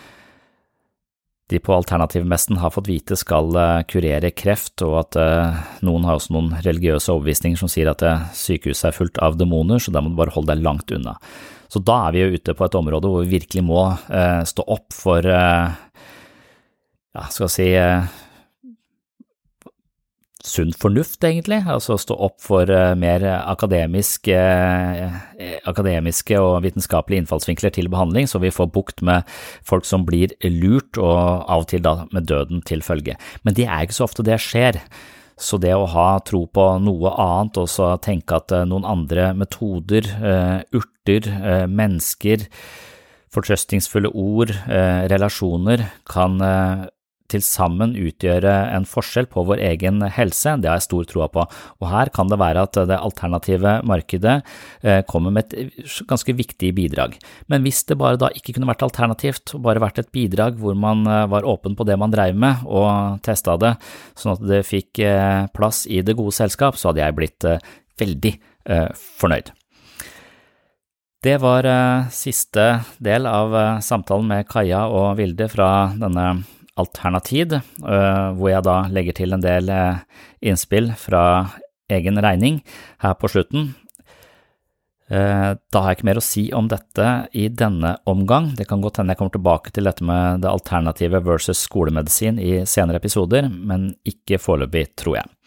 [SPEAKER 7] de på alternativmessen har fått vite skal kurere kreft, og at noen har også noen religiøse overbevisninger som sier at sykehuset er fullt av demoner, så da må du bare holde deg langt unna. Så da er vi jo ute på et område hvor vi virkelig må eh, stå opp for, eh, ja, skal jeg si, eh, sunn fornuft egentlig, altså stå opp for eh, mer akademisk, eh, akademiske og vitenskapelige innfallsvinkler til behandling, så vi får bukt med folk som blir lurt og av og til da med døden til følge. Men det er ikke så ofte det skjer. Så det å ha tro på noe annet og så tenke at noen andre metoder, uh, urter, uh, mennesker, fortrøstningsfulle ord, uh, relasjoner kan uh, til sammen utgjøre en forskjell på vår egen helse, det har jeg stor tro på. Og her kan det være at det alternative markedet uh, kommer med et ganske viktig bidrag. Men hvis det bare da ikke kunne vært alternativt, og bare vært et bidrag hvor man uh, var åpen på det man drev med og testet det, sånn at det fikk uh, plass i det gode selskap, så hadde jeg blitt uh, veldig uh, fornøyd. Det var uh, siste del av uh, samtalen med Kaja og Vilde fra denne Alternatid, hvor jeg da legger til en del innspill fra egen regning her på slutten. Da har jeg ikke mer å si om dette i denne omgang. Det kan godt hende jeg kommer tilbake til dette med det alternative versus skolemedisin i senere episoder, men ikke foreløpig, tror jeg.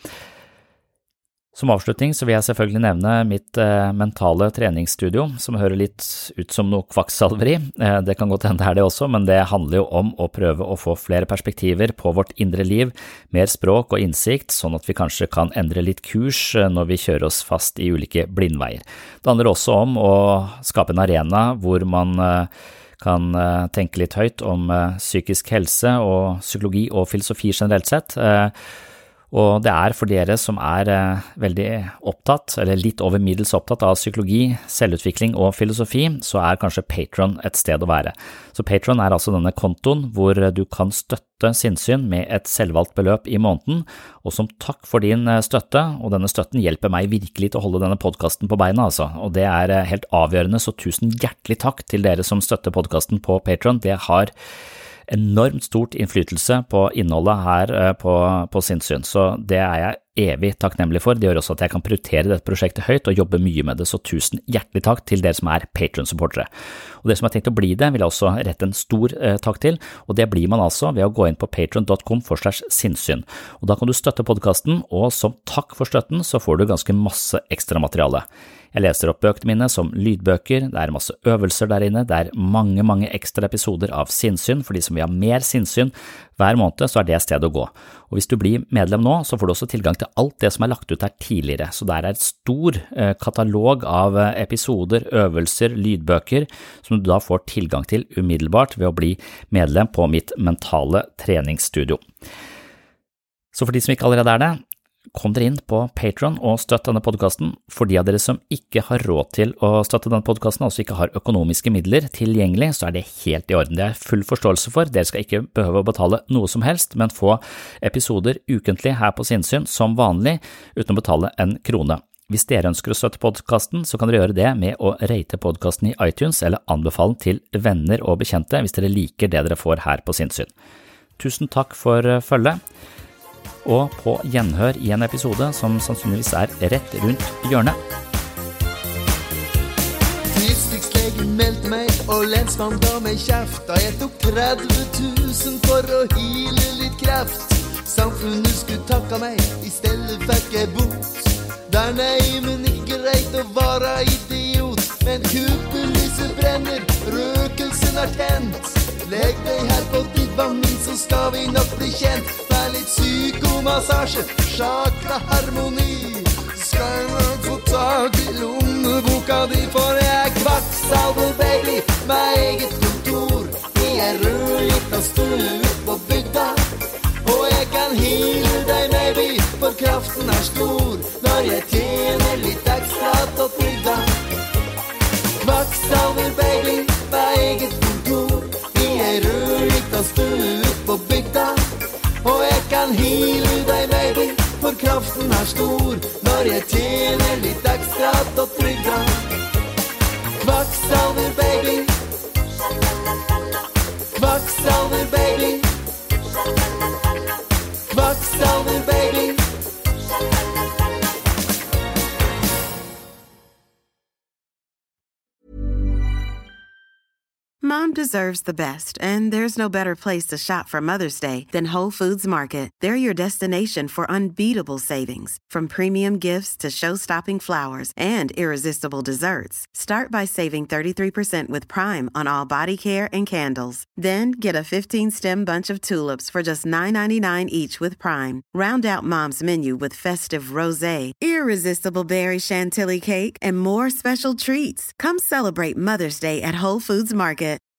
[SPEAKER 7] Som avslutning så vil jeg selvfølgelig nevne mitt eh, mentale treningsstudio, som hører litt ut som noe kvakksalveri. Eh, det kan godt hende det er det også, men det handler jo om å prøve å få flere perspektiver på vårt indre liv, mer språk og innsikt, sånn at vi kanskje kan endre litt kurs når vi kjører oss fast i ulike blindveier. Det handler også om å skape en arena hvor man eh, kan eh, tenke litt høyt om eh, psykisk helse og psykologi og filosofi generelt sett, eh, og det er for dere som er eh, veldig opptatt, eller litt over middels opptatt av psykologi, selvutvikling og filosofi, så er kanskje Patreon et sted å være. Så Patreon er altså denne kontoen hvor du kan støtte sinnssyn med et selvvalgt beløp i måneden, og som takk for din støtte, og denne støtten hjelper meg virkelig til å holde denne podcasten på beina, altså, og det er helt avgjørende, så tusen hjertelig takk til dere som støtter podcasten på Patreon. Det har enormt stort innflytelse på innholdet her på, på sinnssyn, så det er jeg evig takknemlig for. Det gjør også at jeg kan prioritere dette prosjektet høyt og jobbe mye med det, så tusen hjertelig takk til dere som er Patreon-supportere. Og dere som har tenkt å bli det, vil jeg også rette en stor eh, takk til, og det blir man altså ved å gå inn på patreon dot com slash sinnssyn. Og da kan du støtte podcasten, og som takk for støtten så får du ganske masse ekstra materiale. Jeg leser opp bøkene mine som lydbøker, det er masse øvelser der inne, det er mange, mange ekstra episoder av sinnssyn, for de som vil ha mer sinnssyn hver måned, så er det stedet å gå. Og hvis du blir medlem nå, så får du også tilgang til alt det som er lagt ut her tidligere, så der er et stor eh, katalog av eh, episoder, øvelser, lydbøker, som du da får tilgang til umiddelbart ved å bli medlem på mitt mentale treningsstudio. Så for de som ikke allerede er det, kom dere inn på Patreon og støtt denne podcasten. For de av dere som ikke har råd til å støtte denne podcasten, altså ikke har økonomiske midler tilgjengelig, så er det helt i orden. Det er full forståelse for. Dere skal ikke behøve å betale noe som helst, men få episoder ukentlig her på Sinnssyn som vanlig, uten å betale en krone. Hvis dere ønsker å støtte podcasten, så kan dere gjøre det med å rate podcasten i iTunes, eller anbefale til venner og bekjente hvis dere liker det dere får her på Sinnssyn. Tusen takk for følget. Og på gjenhør i en episode som sannsynligvis er rett rundt hjørnet.
[SPEAKER 17] Distriktslegen meldte meg, og lensmann ga meg kjeft da jeg tok tretti tusen for å hile litt kreft. Samfunnet skulle takka meg, i stedet fikk jeg bot. Det er nei, men ikke greit å være idiot. Men kuppelyset brenner, røkelsen er tent. Legg deg her på divan min, så skal vi nok bli kjent. Vær litt psykomassasje, chakra harmoni. Skal jeg nok få tak i lommeboka di, for jeg er kvakksalver, baby, med eget kontor. I en rødlita stue ut på bygda, og jeg kan hile deg, baby, for kraften er stor. Når jeg tjener litt ekstra til trygda. Kvakksalver, baby, med eget kontor. Jeg rør litt av stue ut på bygda, og jeg kan hile deg, baby, for kraften er stor. Når jeg tjener litt ekstra til trygda. Kvakksalver, baby. Kvakksalver, baby. Kvakksalver, baby.
[SPEAKER 21] Mom deserves the best, and there's no better place to shop for Mother's Day than Whole Foods Market. They're your destination for unbeatable savings, from premium gifts to show-stopping flowers and irresistible desserts. Start by saving thirty-three percent with Prime on all body care and candles. Then get a fifteen-stem bunch of tulips for just nine ninety-nine each with Prime. Round out Mom's menu with festive rosé, irresistible berry chantilly cake, and more special treats. Come celebrate Mother's Day at Whole Foods Market.